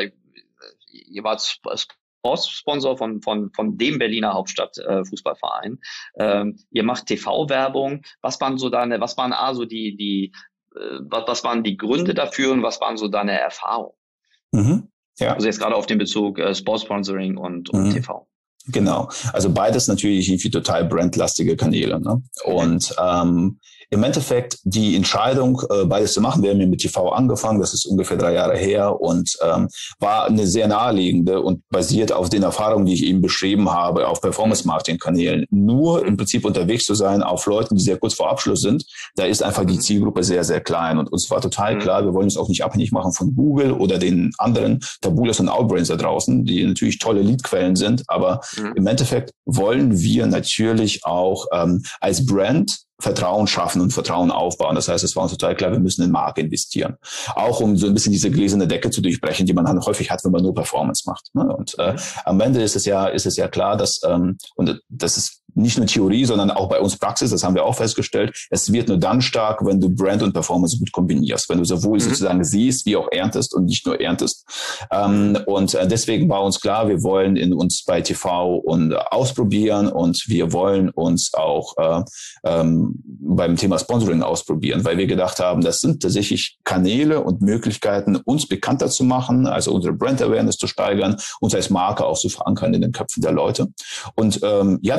ihr wart Sponsor von von von dem Berliner Hauptstadt-Fußballverein. Äh, ähm, ihr macht T V-Werbung. Was waren so deine, was waren also die die Was, was waren die Gründe dafür und was waren so deine Erfahrungen? Mhm, ja. Also jetzt gerade auf den Bezug äh, Sportsponsoring und, und mhm. T V. Genau. Also beides natürlich irgendwie total brandlastige Kanäle. Ne? Und ähm, im Endeffekt die Entscheidung, äh, beides zu machen, wir haben ja mit T V angefangen, das ist ungefähr drei Jahre her und ähm, war eine sehr naheliegende und basiert auf den Erfahrungen, die ich eben beschrieben habe, auf Performance-Marketing-Kanälen. Nur im Prinzip unterwegs zu sein auf Leuten, die sehr kurz vor Abschluss sind, da ist einfach die Zielgruppe sehr, sehr klein. Und uns war total klar, wir wollen uns auch nicht abhängig machen von Google oder den anderen Tabulas und Outbrains da draußen, die natürlich tolle Leadquellen sind, aber mhm. im Endeffekt wollen wir natürlich auch ähm, als Brand Vertrauen schaffen und Vertrauen aufbauen. Das heißt, es war uns total klar, wir müssen in Marke investieren. Auch um so ein bisschen diese gläserne Decke zu durchbrechen, die man dann häufig hat, wenn man nur Performance macht. Ne? Und äh, am Ende ist es ja, ist es ja klar, dass, ähm, und das ist nicht nur Theorie, sondern auch bei uns Praxis, das haben wir auch festgestellt, es wird nur dann stark, wenn du Brand und Performance gut kombinierst, wenn du sowohl mhm. sozusagen siehst, wie auch erntest und nicht nur erntest. Ähm, und äh, deswegen war uns klar, wir wollen in uns bei T V und äh, ausprobieren und wir wollen uns auch äh, ähm, beim Thema Sponsoring ausprobieren, weil wir gedacht haben, das sind tatsächlich Kanäle und Möglichkeiten, uns bekannter zu machen, also unsere Brand Awareness zu steigern, uns als Marke auch zu verankern in den Köpfen der Leute. Und ähm, ja, das war ein recht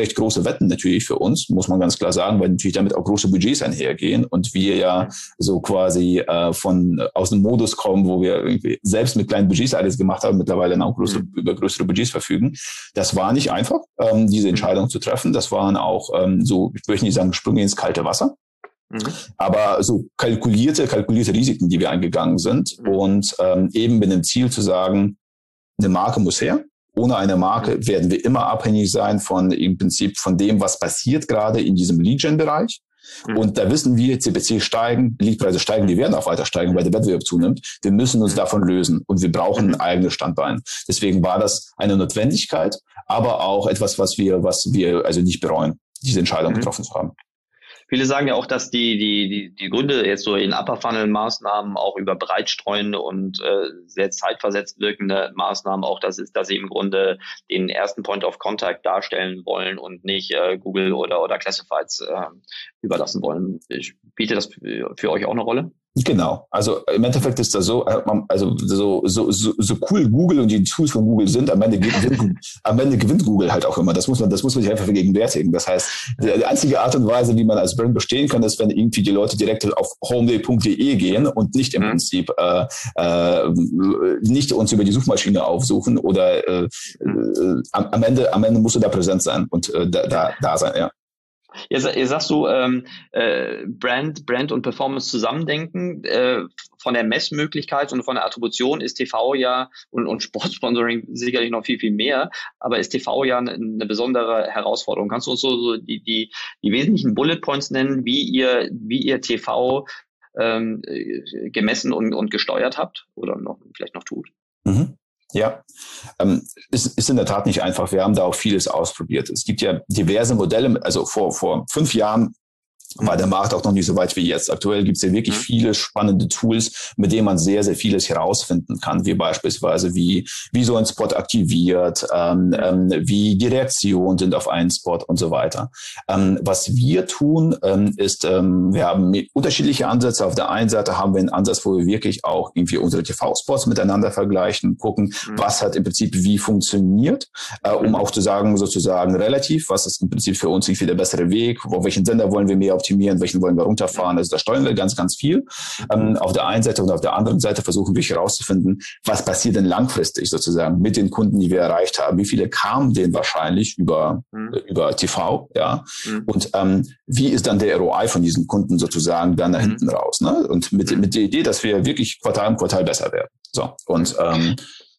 recht große Wetten natürlich für uns, muss man ganz klar sagen, weil natürlich damit auch große Budgets einhergehen und wir ja so quasi äh, von aus dem Modus kommen, wo wir irgendwie selbst mit kleinen Budgets alles gemacht haben, mittlerweile auch größere, mhm. über größere Budgets verfügen. Das war nicht einfach, ähm, diese Entscheidung zu treffen. Das waren auch ähm, so, ich möchte nicht sagen, Sprünge ins kalte Wasser. Mhm. Aber so kalkulierte, kalkulierte Risiken, die wir eingegangen sind mhm. und ähm, eben mit dem Ziel zu sagen, eine Marke muss her. Ohne eine Marke werden wir immer abhängig sein von im Prinzip von dem, was passiert gerade in diesem Lead-Gen-Bereich. Mhm. Und da wissen wir, C P C steigen, Leadpreise steigen, die werden auch weiter steigen, weil der Wettbewerb zunimmt. Wir müssen uns davon lösen und wir brauchen ein eigenes Standbein. Deswegen war das eine Notwendigkeit, aber auch etwas, was wir, was wir also nicht bereuen, diese Entscheidung mhm. getroffen zu haben. Viele sagen ja auch, dass die die die die Gründe jetzt so in Upper-Funnel-Maßnahmen auch über breitstreuende und äh, sehr zeitversetzt wirkende Maßnahmen auch das ist, dass sie im Grunde den ersten Point of Contact darstellen wollen und nicht äh, Google oder oder Classifieds äh, überlassen wollen. Spielt das für, für euch auch eine Rolle? Genau. Also im Endeffekt ist das so, also so, so, so, so cool Google und die Tools von Google sind, am Ende gewinnt, am Ende gewinnt Google halt auch immer. Das muss man, das muss man sich einfach vergegenwärtigen. Das heißt, die einzige Art und Weise, wie man als Brand bestehen kann, ist, wenn irgendwie die Leute direkt auf homeday punkt de gehen und nicht im Prinzip äh, äh, nicht uns über die Suchmaschine aufsuchen oder äh, äh, am Ende, am Ende musst du da präsent sein und äh, da, da, da sein, ja. Jetzt, jetzt sagst du, ähm, äh, Brand, Brand und Performance zusammendenken. Äh, von der Messmöglichkeit und von der Attribution ist T V ja und, und Sportsponsoring sicherlich noch viel, viel mehr, aber ist T V ja eine, eine besondere Herausforderung. Kannst du uns so, so die, die, die wesentlichen Bullet Points nennen, wie ihr, wie ihr T V ähm, gemessen und, und gesteuert habt oder noch vielleicht noch tut? Mhm. Ja, ähm, ist, ist in der Tat nicht einfach. Wir haben da auch vieles ausprobiert. Es gibt ja diverse Modelle. Also vor, vor fünf Jahren war der Markt auch noch nicht so weit wie jetzt. Aktuell gibt es ja wirklich viele spannende Tools, mit denen man sehr, sehr vieles herausfinden kann, wie beispielsweise, wie, wie so ein Spot aktiviert, ähm, ähm, wie die Reaktionen sind auf einen Spot und so weiter. Ähm, was wir tun, ähm, ist, ähm, wir haben unterschiedliche Ansätze. Auf der einen Seite haben wir einen Ansatz, wo wir wirklich auch irgendwie unsere T V-Spots miteinander vergleichen, gucken, mhm. was hat im Prinzip wie funktioniert, äh, um auch zu sagen, sozusagen relativ, was ist im Prinzip für uns irgendwie der bessere Weg, auf welchen Sender wollen wir mehr optimieren, welchen wollen wir runterfahren. Also da steuern wir ganz, ganz viel. Ähm, auf der einen Seite und auf der anderen Seite versuchen wir herauszufinden, was passiert denn langfristig sozusagen mit den Kunden, die wir erreicht haben. Wie viele kamen denn wahrscheinlich über, mhm. über T V, ja. Mhm. Und ähm, wie ist dann der R O I von diesen Kunden sozusagen dann da hinten mhm. raus, ne? Und mit, mit der Idee, dass wir wirklich Quartal um Quartal besser werden. So. Und, ähm,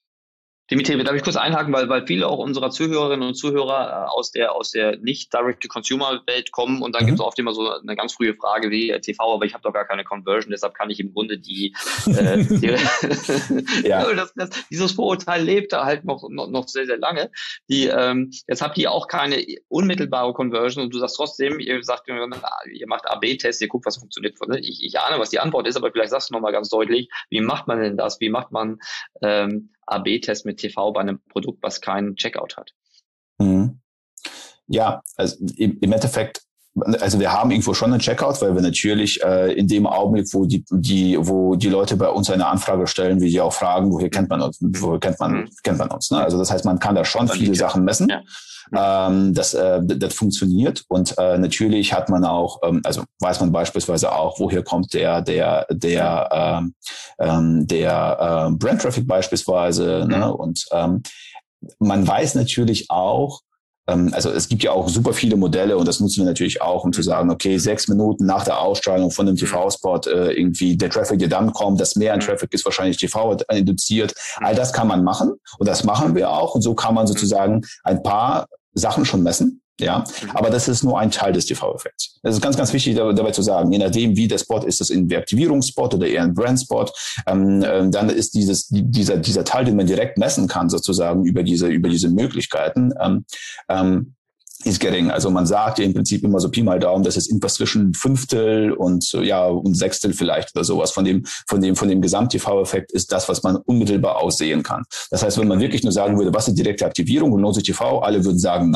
Dimitri, darf ich kurz einhaken, weil, weil viele auch unserer Zuhörerinnen und Zuhörer äh, aus der aus der nicht Direct-to-Consumer-Welt kommen und dann mhm. gibt es oft immer so eine ganz frühe Frage wie äh, T V, aber ich habe doch gar keine Conversion, deshalb kann ich im Grunde die, äh, die ja. das, das, dieses Vorurteil lebt da halt noch, noch noch sehr, sehr lange. Die ähm, jetzt habt ihr auch keine unmittelbare Conversion und du sagst trotzdem, ihr sagt, ihr macht A B Tests, ihr guckt, was funktioniert. Ich, ich ahne, was die Antwort ist, aber vielleicht sagst du nochmal ganz deutlich, wie macht man denn das? Wie macht man ähm, A B Test mit T V bei einem Produkt, was keinen Checkout hat? Mhm. Ja, also im, im Endeffekt, also wir haben irgendwo schon einen Checkout, weil wir natürlich äh, in dem Augenblick, wo die, die, wo die Leute bei uns eine Anfrage stellen, wir die auch fragen, woher kennt man uns, woher kennt man, mhm. kennt man uns. Ne? Also das heißt, man kann da schon viele Sachen messen. Ja. Ähm, das, äh, das funktioniert und äh, natürlich hat man auch, ähm, also weiß man beispielsweise auch, woher kommt der der der ähm, ähm, der äh, Brand Traffic beispielsweise, mhm. ne? Und ähm, man weiß natürlich auch, ähm, also es gibt ja auch super viele Modelle und das nutzen wir natürlich auch, um zu sagen, okay, sechs Minuten nach der Ausstrahlung von einem T V-Spot äh, irgendwie der Traffic, der dann kommt, das mehr an Traffic ist wahrscheinlich T V induziert. All das kann man machen und das machen wir auch und so kann man sozusagen ein paar Sachen schon messen, ja, aber das ist nur ein Teil des T V-Effekts. Das ist ganz, ganz wichtig dabei zu sagen, je nachdem, wie der Spot ist, das ein Reaktivierungsspot oder eher ein Brandspot, ähm, ähm, dann ist dieses dieser dieser Teil, den man direkt messen kann, sozusagen über diese über diese Möglichkeiten, ähm, ähm, ist gering. Also man sagt ja im Prinzip immer so Pi mal Daumen, das ist irgendwas zwischen Fünftel und ja und Sechstel vielleicht oder sowas von dem von dem von dem Gesamt-T V-Effekt ist das, was man unmittelbar aussehen kann. Das heißt, wenn man wirklich nur sagen würde, was ist direkte Aktivierung und lohnt sich T V, alle würden sagen nein.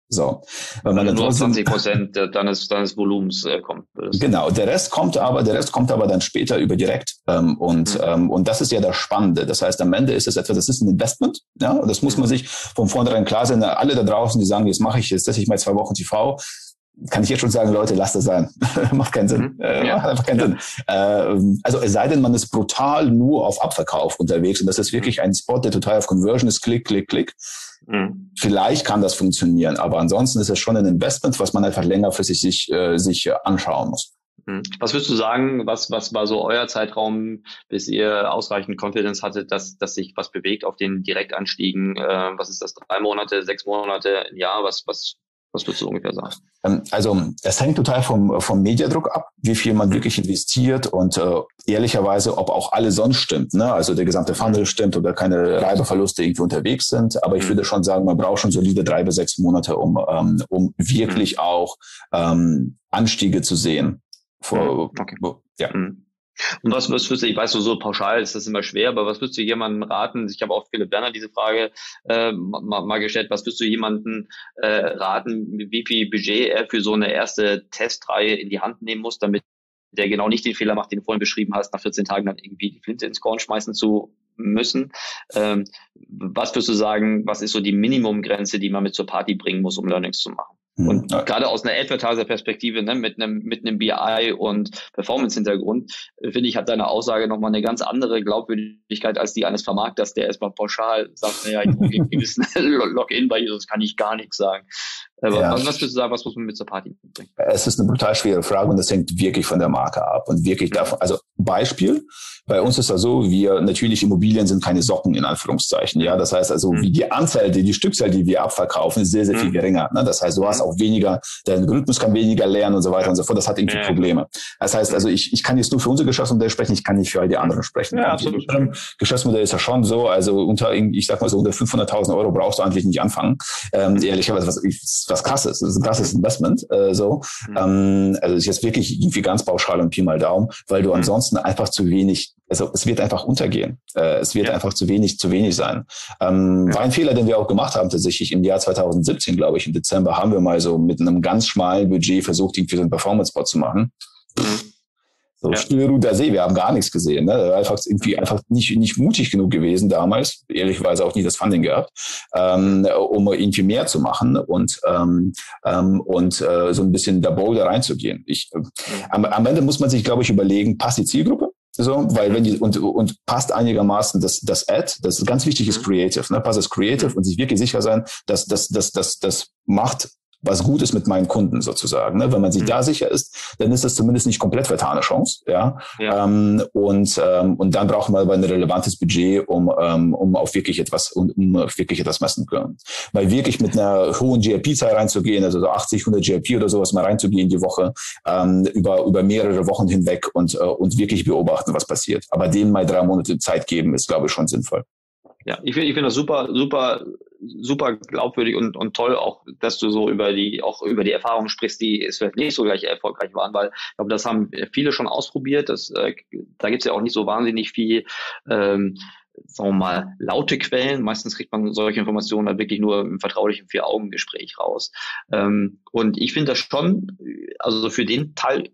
So, weil man also dann nur trotzdem, zwanzig Prozent deines, deines Volumens äh, kommt. Genau, der Rest kommt aber, der Rest kommt aber dann später über direkt. Ähm, und, Mhm. ähm, und das ist ja das Spannende. Das heißt, am Ende ist es etwas, das ist ein Investment. Ja, das muss man sich von vornherein klar sein. Alle da draußen, die sagen, jetzt mache ich, jetzt setze ich mal zwei Wochen T V, kann ich jetzt schon sagen, Leute, lasst das sein. Macht keinen Sinn. Mhm. Äh, Ja. Macht einfach keinen Ja. Sinn. Äh, also es sei denn, man ist brutal nur auf Abverkauf unterwegs und das ist wirklich ein Spot, der total auf Conversion ist, klick, klick, klick. Mhm. Vielleicht kann das funktionieren, aber ansonsten ist es schon ein Investment, was man einfach längerfristig sich, äh, sich äh, anschauen muss. Was würdest du sagen, was, was war so euer Zeitraum, bis ihr ausreichend Confidence hattet, dass, dass sich was bewegt auf den Direktanstiegen? Äh, was ist das? Drei Monate, sechs Monate, ein Jahr? Was, was, was würdest du ungefähr sagen? Also es hängt total vom, vom Mediadruck ab, wie viel man wirklich investiert und äh, ehrlicherweise, ob auch alles sonst stimmt, ne? Also der gesamte Funnel stimmt oder keine Reibeverluste irgendwie unterwegs sind. Aber ich würde schon sagen, man braucht schon solide drei bis sechs Monate, um, ähm, um wirklich auch ähm, Anstiege zu sehen. Vor, okay. Ja. Und was, was würdest du, ich weiß so, so pauschal ist das immer schwer, aber was würdest du jemandem raten? Ich habe auch Philipp Werner diese Frage äh, mal, mal gestellt. Was würdest du jemandem äh, raten, wie viel Budget er für so eine erste Testreihe in die Hand nehmen muss, damit der genau nicht den Fehler macht, den du vorhin beschrieben hast, nach vierzehn Tagen dann irgendwie die Flinte ins Korn schmeißen zu müssen? Ähm, was würdest du sagen, was ist so die Minimumgrenze, die man mit zur Party bringen muss, um Learnings zu machen? Und ja. gerade aus einer Advertiser-Perspektive, ne, mit einem mit einem B I und Performance-Hintergrund, finde ich, hat deine Aussage nochmal eine ganz andere Glaubwürdigkeit als die eines Vermarkters, der erstmal pauschal sagt, naja, ich brauche einen gewissen Login bei Jesus, kann ich gar nichts sagen. Aber ja. was, was würdest du sagen, was muss man mit zur Party mitbringen? Es ist eine brutal schwere Frage und das hängt wirklich von der Marke ab und wirklich davon. Also Beispiel, bei uns ist das so, wir natürlich Immobilien sind keine Socken in Anführungszeichen. Ja, das heißt also, mhm. wie die Anzahl, die, die Stückzahl, die wir abverkaufen, ist sehr, sehr viel mhm. geringer. Ne? Das heißt, du hast auch weniger, der Algorithmus kann weniger lernen und so weiter ja. und so fort. Das hat irgendwie ja. Probleme. Das heißt also, ich, ich kann jetzt nur für unser Geschäftsmodell sprechen, ich kann nicht für all die anderen sprechen. Ja, absolut. Geschäftsmodell ist ja schon so, also unter, ich sag mal so, unter fünfhunderttausend Euro brauchst du eigentlich nicht anfangen. Ähm, ehrlicherweise, was, was krass ist. Das ist ein krasses Investment, äh, so. Mhm. Ähm, also das ist jetzt wirklich irgendwie ganz pauschal und Pi mal Daumen, weil du mhm. ansonsten einfach zu wenig, also es wird einfach untergehen. Äh, es wird ja. einfach zu wenig, zu wenig sein. Ähm, ja. War ein Fehler, den wir auch gemacht haben, tatsächlich im Jahr zweitausendsiebzehn, glaube ich, im Dezember haben wir mal so mit einem ganz schmalen Budget versucht, irgendwie so einen Performance-Spot zu machen. Mhm. So, ja. Stillruder See, wir haben gar nichts gesehen. Ne? Einfach irgendwie einfach nicht nicht mutig genug gewesen damals, ehrlicherweise auch nie das Funding gehabt, ähm, um irgendwie mehr zu machen und ähm, ähm, und äh, so ein bisschen da bolder reinzugehen. Ich, äh, am, am Ende muss man sich, glaube ich, überlegen, passt die Zielgruppe? So, weil wenn die und und passt einigermaßen das das Ad, das ist ganz wichtig ist Creative, ne? Passt das Creative und sich wirklich sicher sein, dass das das das das macht was gut ist mit meinen Kunden sozusagen. Ne? Wenn man sich mhm. da sicher ist, dann ist das zumindest nicht komplett vertane Chance. Ja. ja. Ähm, und ähm, und dann brauchen wir aber ein relevantes Budget, um ähm, um auf wirklich etwas um, um auf wirklich etwas messen zu können. Weil wirklich mit einer hohen G R P-Zahl reinzugehen, also so achtzig, hundert G R P oder sowas mal reinzugehen die Woche ähm, über über mehrere Wochen hinweg und äh, und wirklich beobachten, was passiert. Aber denen mal drei Monate Zeit geben, ist, glaube ich, schon sinnvoll. Ja, ich finde ich finde das super, super, super glaubwürdig und, und toll auch, dass du so über die, auch über die Erfahrungen sprichst, die es vielleicht nicht so gleich erfolgreich waren, weil ich glaube, das haben viele schon ausprobiert. Das, äh, da gibt's ja auch nicht so wahnsinnig viel, ähm, sagen wir mal, laute Quellen. Meistens kriegt man solche Informationen halt wirklich nur im vertraulichen Vier-Augen-Gespräch raus. Ähm, und ich finde das schon, also für den Teil,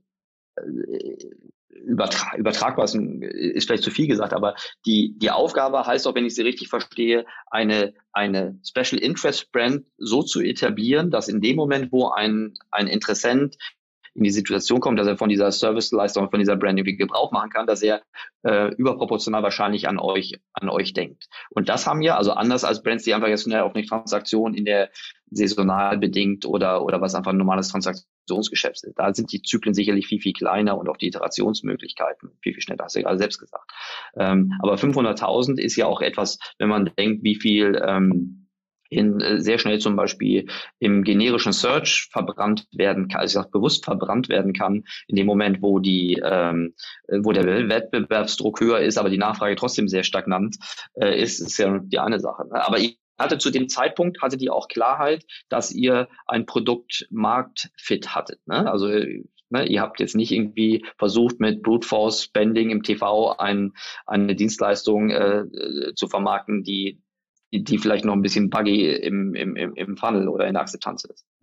äh, Übertra- übertragbar ist, ist vielleicht zu viel gesagt, aber die, die Aufgabe heißt auch, wenn ich sie richtig verstehe, eine, eine Special Interest Brand so zu etablieren, dass in dem Moment, wo ein, ein Interessent in die Situation kommt, dass er von dieser Serviceleistung, von dieser Brand irgendwie Gebrauch machen kann, dass er äh, überproportional wahrscheinlich an euch, an euch denkt. Und das haben ja, also anders als Brands, die einfach jetzt schnell auf eine Transaktion in der saisonal bedingt oder, oder was einfach ein normales Transaktionsgeschäft ist. Da sind die Zyklen sicherlich viel, viel kleiner und auch die Iterationsmöglichkeiten viel, viel schneller, hast du ja gerade selbst gesagt. Ähm, aber fünfhunderttausend ist ja auch etwas, wenn man denkt, wie viel, ähm, in äh, sehr schnell zum Beispiel im generischen Search verbrannt werden kann, also bewusst verbrannt werden kann, in dem Moment, wo die, ähm, wo der Wettbewerbsdruck höher ist, aber die Nachfrage trotzdem sehr stagnant äh, ist, ist ja die eine Sache. Ne? Aber ihr hatte zu dem Zeitpunkt, hattet ihr auch Klarheit, dass ihr ein Produkt marktfit hattet. Ne? Also ne, ihr habt jetzt nicht irgendwie versucht, mit Brute Force Spending im T V ein, eine Dienstleistung äh, zu vermarkten, die die vielleicht noch ein bisschen buggy im, im, im Funnel oder in der Akzeptanz ist.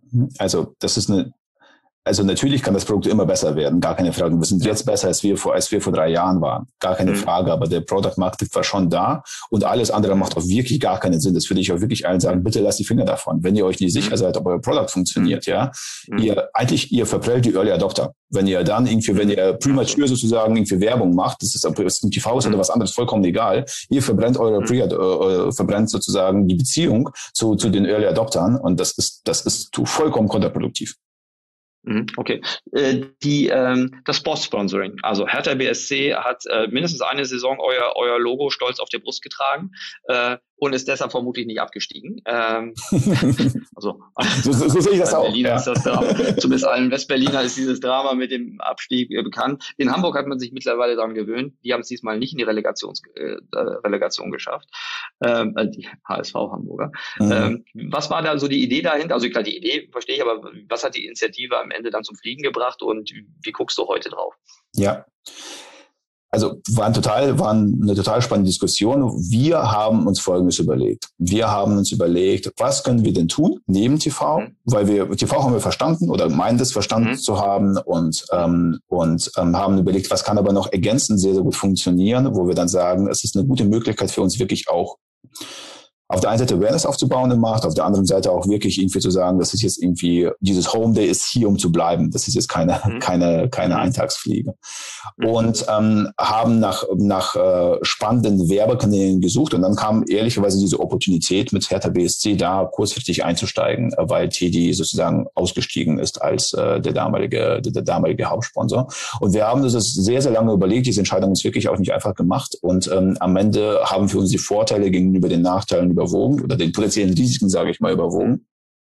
Also das ist eine Also natürlich kann das Produkt immer besser werden, gar keine Frage. Wir sind jetzt besser, als wir vor, als wir vor drei Jahren waren. Gar keine mhm. Frage, aber der Product Market Fit war schon da und alles andere macht auch wirklich gar keinen Sinn. Das würde ich auch wirklich allen sagen, bitte lasst die Finger davon. Wenn ihr euch nicht sicher seid, ob euer Product funktioniert, ja, mhm. ihr, eigentlich, ihr verprellt die Early Adopter. Wenn ihr dann irgendwie, wenn ihr premature sozusagen irgendwie Werbung macht, das ist, ob es ein T V ist oder was anderes, vollkommen egal, ihr verbrennt eure, Pre äh, verbrennt sozusagen die Beziehung zu, zu den Early Adoptern und das ist, das ist vollkommen kontraproduktiv. Okay. Äh, die, ähm, das Sports-Sponsoring. Also Hertha B S C hat äh, mindestens eine Saison euer, euer Logo stolz auf der Brust getragen äh, und ist deshalb vermutlich nicht abgestiegen. Ähm, also, so, so, so sehe ich das auch. Berlin ja. ist das Drama. Zumindest allen Westberliner ist dieses Drama mit dem Abstieg äh, bekannt. In Hamburg hat man sich mittlerweile daran gewöhnt. Die haben es diesmal nicht in die Relegations, äh, Relegation geschafft. Ähm, äh, die H S V-Hamburger. Mhm. Ähm, was war da so die Idee dahinter? Also klar, die Idee verstehe ich, aber was hat die Initiative am Ende dann zum Fliegen gebracht und wie guckst du heute drauf? Ja, also war, ein total, war eine total spannende Diskussion. Wir haben uns Folgendes überlegt. Wir haben uns überlegt, was können wir denn tun neben T V? Mhm. Weil wir T V haben wir verstanden oder meinen das verstanden mhm. zu haben und, ähm, und ähm, haben überlegt, was kann aber noch ergänzend sehr, sehr gut funktionieren, wo wir dann sagen, es ist eine gute Möglichkeit für uns wirklich auch auf der einen Seite Awareness aufzubauen im Markt, auf der anderen Seite auch wirklich irgendwie zu sagen, das ist jetzt irgendwie, dieses Home Day ist hier, um zu bleiben. Das ist jetzt keine, mhm. keine, keine Eintagsfliege. Mhm. Und ähm, haben nach, nach äh, spannenden Werbekanälen gesucht und dann kam ehrlicherweise diese Opportunität mit Hertha B S C da kurzfristig einzusteigen, weil T D sozusagen ausgestiegen ist als äh, der damalige, der, der damalige Hauptsponsor. Und wir haben das sehr, sehr lange überlegt, diese Entscheidung ist wirklich auch nicht einfach gemacht und ähm, am Ende haben für uns die Vorteile gegenüber den Nachteilen überwogen oder den potenziellen Risiken, sage ich mal, überwogen.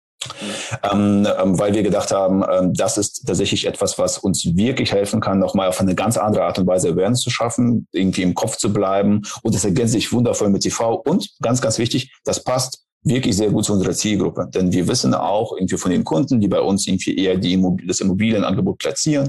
Ähm, ähm, weil wir gedacht haben, ähm, das ist tatsächlich etwas, was uns wirklich helfen kann, nochmal auf eine ganz andere Art und Weise Awareness zu schaffen, irgendwie im Kopf zu bleiben und das ergänzt sich wundervoll mit T V und ganz, ganz wichtig, das passt wirklich sehr gut zu unserer Zielgruppe, denn wir wissen auch irgendwie von den Kunden, die bei uns irgendwie eher die Immobil- das Immobilienangebot platzieren,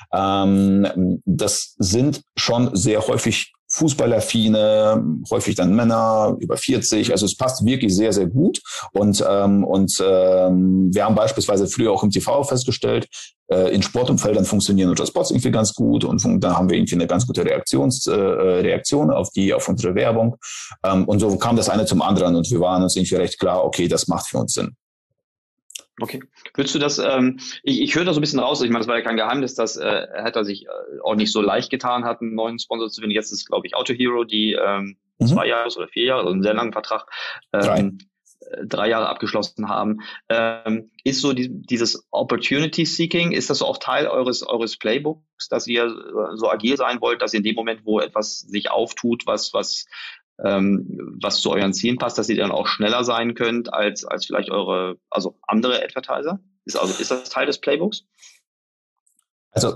ähm, das sind schon sehr häufig Fußballaffine, häufig dann Männer über vierzig, also es passt wirklich sehr, sehr gut und ähm, und ähm, wir haben beispielsweise früher auch im T V festgestellt, äh, in Sportumfeldern funktionieren unsere Spots irgendwie ganz gut und da haben wir irgendwie eine ganz gute Reaktions, äh, Reaktion auf die, auf unsere Werbung ähm, und so kam das eine zum anderen und wir waren uns irgendwie recht klar, okay, das macht für uns Sinn. Okay. Würdest du das, ähm, ich, ich höre da so ein bisschen raus, ich meine, das war ja kein Geheimnis, dass äh, Hertha sich äh, auch nicht so leicht getan hat, einen neuen Sponsor zu finden. Jetzt ist, glaube ich, Auto Hero, die ähm, mhm. zwei Jahre oder vier Jahre, also einen sehr langen Vertrag, ähm, drei. drei Jahre abgeschlossen haben. Ähm, ist so die, dieses Opportunity Seeking, ist das so auch Teil eures eures Playbooks, dass ihr so agil sein wollt, dass ihr in dem Moment, wo etwas sich auftut, was was ähm, was zu euren Zielen passt, dass ihr dann auch schneller sein könnt als als vielleicht eure, also andere Advertiser? Ist also ist das Teil des Playbooks? Also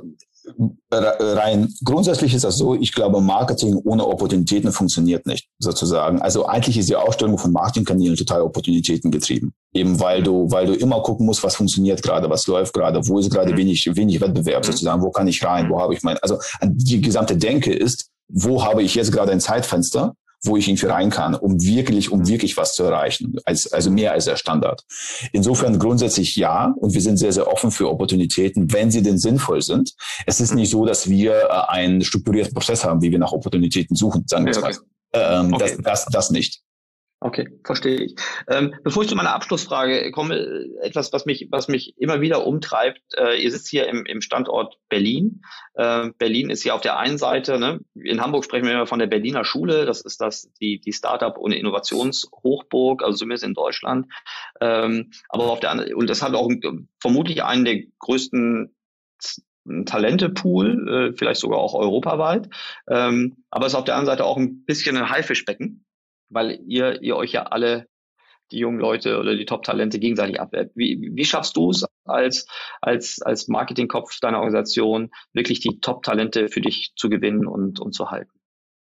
rein grundsätzlich ist das so, ich glaube, Marketing ohne Opportunitäten funktioniert nicht, sozusagen. Also eigentlich ist die Ausstellung von Marketingkanälen total Opportunitäten getrieben. Eben weil du, weil du immer gucken musst, was funktioniert gerade, was läuft gerade, wo ist gerade wenig, wenig Wettbewerb sozusagen, wo kann ich rein, wo habe ich mein, also die gesamte Denke ist, wo habe ich jetzt gerade ein Zeitfenster, wo ich irgendwie rein kann, um wirklich, um wirklich was zu erreichen, als, also mehr als der Standard. Insofern grundsätzlich ja, und wir sind sehr, sehr offen für Opportunitäten, wenn sie denn sinnvoll sind. Es ist nicht so, dass wir äh, einen strukturierten Prozess haben, wie wir nach Opportunitäten suchen, sagen wir es okay. mal. Ähm, okay. das, das, das nicht. Okay, verstehe ich. Ähm, bevor ich zu meiner Abschlussfrage komme, etwas, was mich, was mich immer wieder umtreibt. Äh, ihr sitzt hier im, im Standort Berlin. Äh, Berlin ist hier auf der einen Seite, ne? In Hamburg sprechen wir immer von der Berliner Schule. Das ist das die die Startup- und Innovationshochburg, also zumindest in Deutschland. Ähm, aber auf der anderen, und das hat auch vermutlich einen der größten Talentepool, äh, vielleicht sogar auch europaweit. Ähm, aber es ist auf der anderen Seite auch ein bisschen ein Haifischbecken, weil ihr ihr euch ja alle, die jungen Leute oder die Top-Talente gegenseitig abwerbt. Wie, wie schaffst du es als als als Marketingkopf deiner Organisation, wirklich die Top-Talente für dich zu gewinnen und, und zu halten?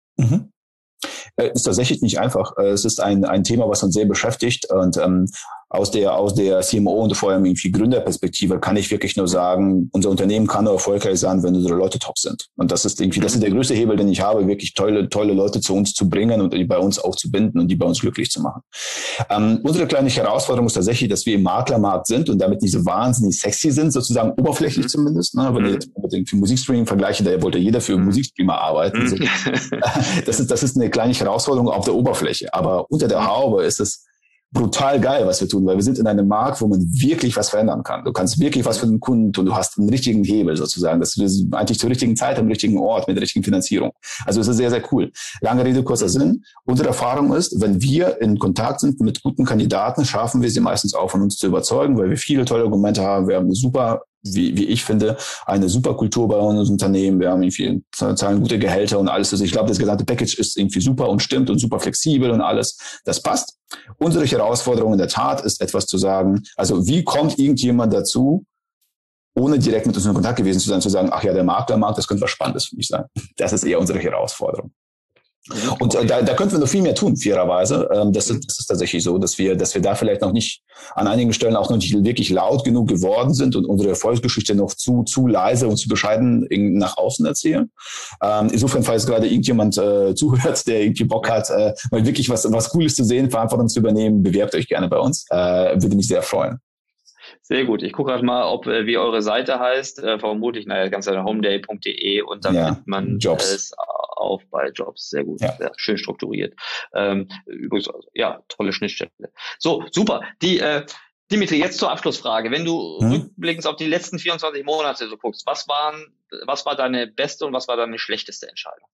Mhm. Ist tatsächlich nicht einfach. Es ist ein, ein Thema, was uns sehr beschäftigt und ähm, aus der, aus der C M O und vor allem irgendwie Gründerperspektive kann ich wirklich nur sagen, unser Unternehmen kann nur erfolgreich sein, wenn unsere Leute top sind. Und das ist irgendwie, das ist der größte Hebel, den ich habe, wirklich tolle, tolle Leute zu uns zu bringen und die bei uns auch zu binden und die bei uns glücklich zu machen. Ähm, unsere kleine Herausforderung ist tatsächlich, dass wir im Maklermarkt sind und damit nicht so wahnsinnig sexy sind, sozusagen oberflächlich zumindest. Ne? Wenn ich jetzt mit dem Musikstreaming vergleiche, da wollte jeder für Musikstreamer arbeiten. So. Das ist, das ist eine kleine Herausforderung auf der Oberfläche. Aber unter der Haube ist es brutal geil, was wir tun, weil wir sind in einem Markt, wo man wirklich was verändern kann. Du kannst wirklich was für den Kunden tun. Du hast einen richtigen Hebel sozusagen. Das ist eigentlich zur richtigen Zeit, am richtigen Ort, mit der richtigen Finanzierung. Also es ist sehr, sehr cool. Lange Rede, kurzer Sinn. Unsere Erfahrung ist, wenn wir in Kontakt sind mit guten Kandidaten, schaffen wir sie meistens auch von uns zu überzeugen, weil wir viele tolle Argumente haben. Wir haben eine super Wie, wie ich finde, eine super Kultur bei uns Unternehmen. Wir haben irgendwie zahlen gute Gehälter und alles. Also ich glaube, das gesamte Package ist irgendwie super und stimmt und super flexibel und alles. Das passt. Unsere Herausforderung in der Tat ist, etwas zu sagen. Also wie kommt irgendjemand dazu, ohne direkt mit uns in Kontakt gewesen zu sein, zu sagen, ach ja, der Maklermarkt, das könnte was Spannendes für mich sein. Das ist eher unsere Herausforderung. Und äh, da, da könnten wir noch viel mehr tun, fairerweise. Ähm, das, ist, das ist tatsächlich so, dass wir, dass wir da vielleicht noch nicht an einigen Stellen auch noch nicht wirklich laut genug geworden sind und unsere Erfolgsgeschichte noch zu zu leise und zu bescheiden nach außen erzählen. Ähm, insofern, falls gerade irgendjemand äh, zuhört, der irgendwie Bock hat, äh, mal wirklich was was Cooles zu sehen, Verantwortung zu übernehmen, bewerbt euch gerne bei uns. Äh, würde mich sehr freuen. Sehr gut. Ich gucke gerade mal, ob äh, wie eure Seite heißt. Äh, vermutlich, naja, ganz einfach homeday punkt de und dann ja, findet man Jobs. Es auf bei Jobs. Sehr gut, ja. Sehr schön strukturiert. Ähm, übrigens, ja, tolle Schnittstelle. So, super. Die äh, Dimitri, jetzt zur Abschlussfrage. Wenn du hm? rückblickend auf die letzten vierundzwanzig Monate so guckst, was waren, was war deine beste und was war deine schlechteste Entscheidung?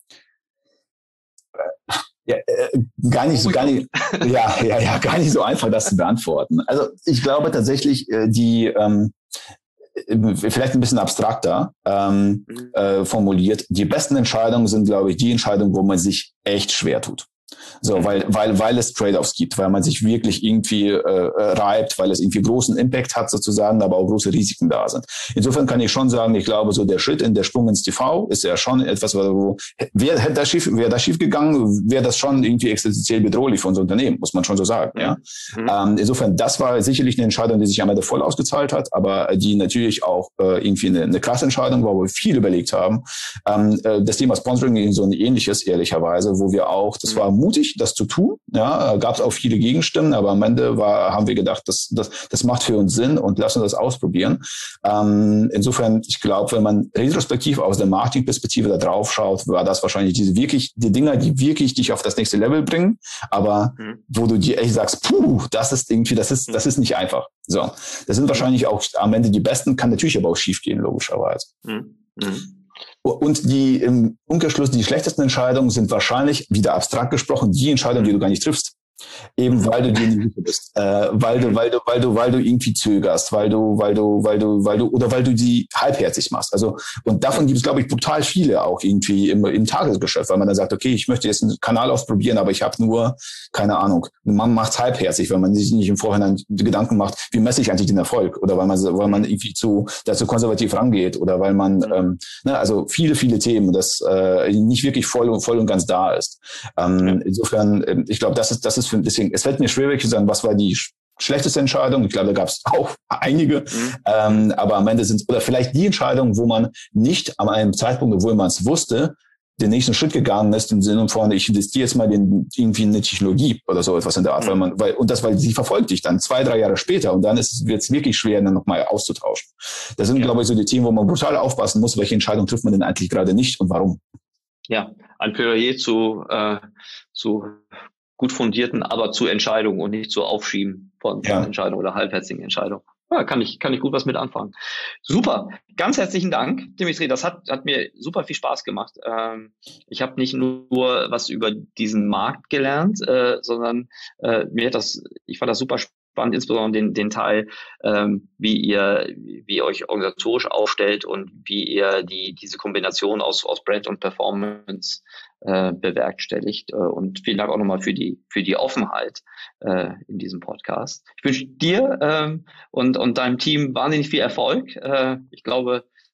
Ja, äh, gar nicht so, gar nicht, ja, ja, ja, gar nicht so einfach, das zu beantworten. Also ich glaube tatsächlich, äh, die ähm, vielleicht ein bisschen abstrakter ähm, äh, formuliert. Die besten Entscheidungen sind, glaube ich, die Entscheidungen, wo man sich echt schwer tut. So, weil, weil, weil es Trade-offs gibt, weil man sich wirklich irgendwie äh, reibt, weil es irgendwie großen Impact hat sozusagen, aber auch große Risiken da sind. Insofern kann ich schon sagen, ich glaube, so der Schritt in der Sprung ins T V ist ja schon etwas, wo, wäre hätte da schief, wäre da schief gegangen, wäre das schon irgendwie existenziell bedrohlich für unser Unternehmen, muss man schon so sagen, ja. Mhm. Ähm, insofern, das war sicherlich eine Entscheidung, die sich am Ende voll ausgezahlt hat, aber die natürlich auch äh, irgendwie eine, eine krasse Entscheidung war, wo wir viel überlegt haben. Ähm, äh, das Thema Sponsoring ist so ein ähnliches, ehrlicherweise, wo wir auch, das war mutig, das zu tun. Ja, gab es auch viele Gegenstimmen, aber am Ende war, haben wir gedacht, das, das, das macht für uns Sinn und lassen uns das ausprobieren. Ähm, insofern, ich glaube, wenn man retrospektiv aus der Marketingperspektive da drauf schaut, war das wahrscheinlich diese wirklich, die Dinger, die wirklich dich auf das nächste Level bringen, aber mhm. wo du dir echt sagst, puh, das ist irgendwie, das ist, das ist nicht einfach. So, das sind wahrscheinlich auch am Ende die besten, kann natürlich aber auch schief gehen, logischerweise. Mhm. Mhm. Und die im Umkehrschluss, die schlechtesten Entscheidungen sind wahrscheinlich, wieder abstrakt gesprochen, die Entscheidungen, die du gar nicht triffst. Eben weil du dir nicht sicher bist, äh, weil du, weil du, weil du, weil du irgendwie zögerst, weil du, weil du, weil du, weil du, oder weil du die halbherzig machst. Also, und davon gibt es, glaube ich, brutal viele auch irgendwie im, im Tagesgeschäft, weil man dann sagt, okay, ich möchte jetzt einen Kanal ausprobieren, aber ich habe nur, keine Ahnung, man macht's halbherzig, weil man sich nicht im Vorhinein Gedanken macht, wie messe ich eigentlich den Erfolg, oder weil man, weil man irgendwie zu, dazu konservativ rangeht, oder weil man, ähm, ne, also viele, viele Themen, das äh, nicht wirklich voll und voll und ganz da ist. Ähm, ja. Insofern, ich glaube, das ist, das ist für, deswegen, es fällt mir schwer, wirklich zu sagen, was war die schlechteste Entscheidung. Ich glaube, da gab es auch einige. Mhm. Ähm, aber am Ende sind es, oder vielleicht die Entscheidung, wo man nicht an einem Zeitpunkt, obwohl man es wusste, den nächsten Schritt gegangen ist, im Sinne von, ich investiere jetzt mal in irgendwie eine Technologie oder so etwas in der Art, mhm. weil man, weil, und das, weil sie verfolgt dich dann zwei, drei Jahre später und dann ist, wird es wirklich schwer, dann nochmal auszutauschen. Das sind, ja. glaube ich, so die Themen, wo man brutal aufpassen muss, welche Entscheidung trifft man denn eigentlich gerade nicht und warum. Ja, ein Plädoyer zu, äh, zu gut fundierten, aber zu Entscheidungen und nicht zu Aufschieben von, ja. von Entscheidungen oder halbherzigen Entscheidungen. Ja, kann ich, kann ich gut was mit anfangen. Super. Ganz herzlichen Dank, Dimitri. Das hat, hat mir super viel Spaß gemacht. Ähm, ich habe nicht nur was über diesen Markt gelernt, äh, sondern äh, mir hat das, ich fand das super spannend, insbesondere den, den Teil, ähm, wie ihr, wie ihr euch organisatorisch aufstellt und wie ihr die, diese Kombination aus, aus Brand und Performance äh, bewerkstelligt. Äh, und vielen Dank auch nochmal für die, für die Offenheit äh, in diesem Podcast. Ich wünsche dir ähm, und, und deinem Team wahnsinnig viel Erfolg. Äh, ich glaube,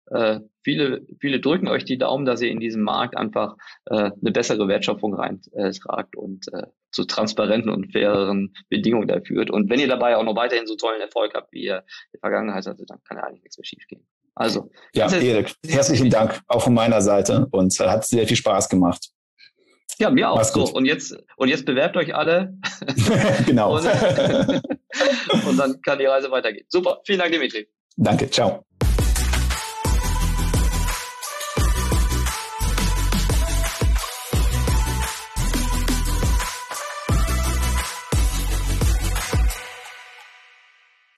äh, viele, viele drücken euch die Daumen, dass ihr in diesem Markt einfach äh, eine bessere Wertschöpfung reintragt äh, und äh, zu transparenten und faireren Bedingungen da führt. Und wenn ihr dabei auch noch weiterhin so tollen Erfolg habt, wie ihr in der Vergangenheit hattet, dann kann ja eigentlich nichts mehr schief gehen. Also, ja, Erik, herzlichen Dank auch von meiner Seite und äh, hat sehr viel Spaß gemacht. Ja, mir auch. So, und jetzt, und jetzt bewerbt euch alle. Genau. und, und dann kann die Reise weitergehen. Super. Vielen Dank, Dimitri. Danke. Ciao.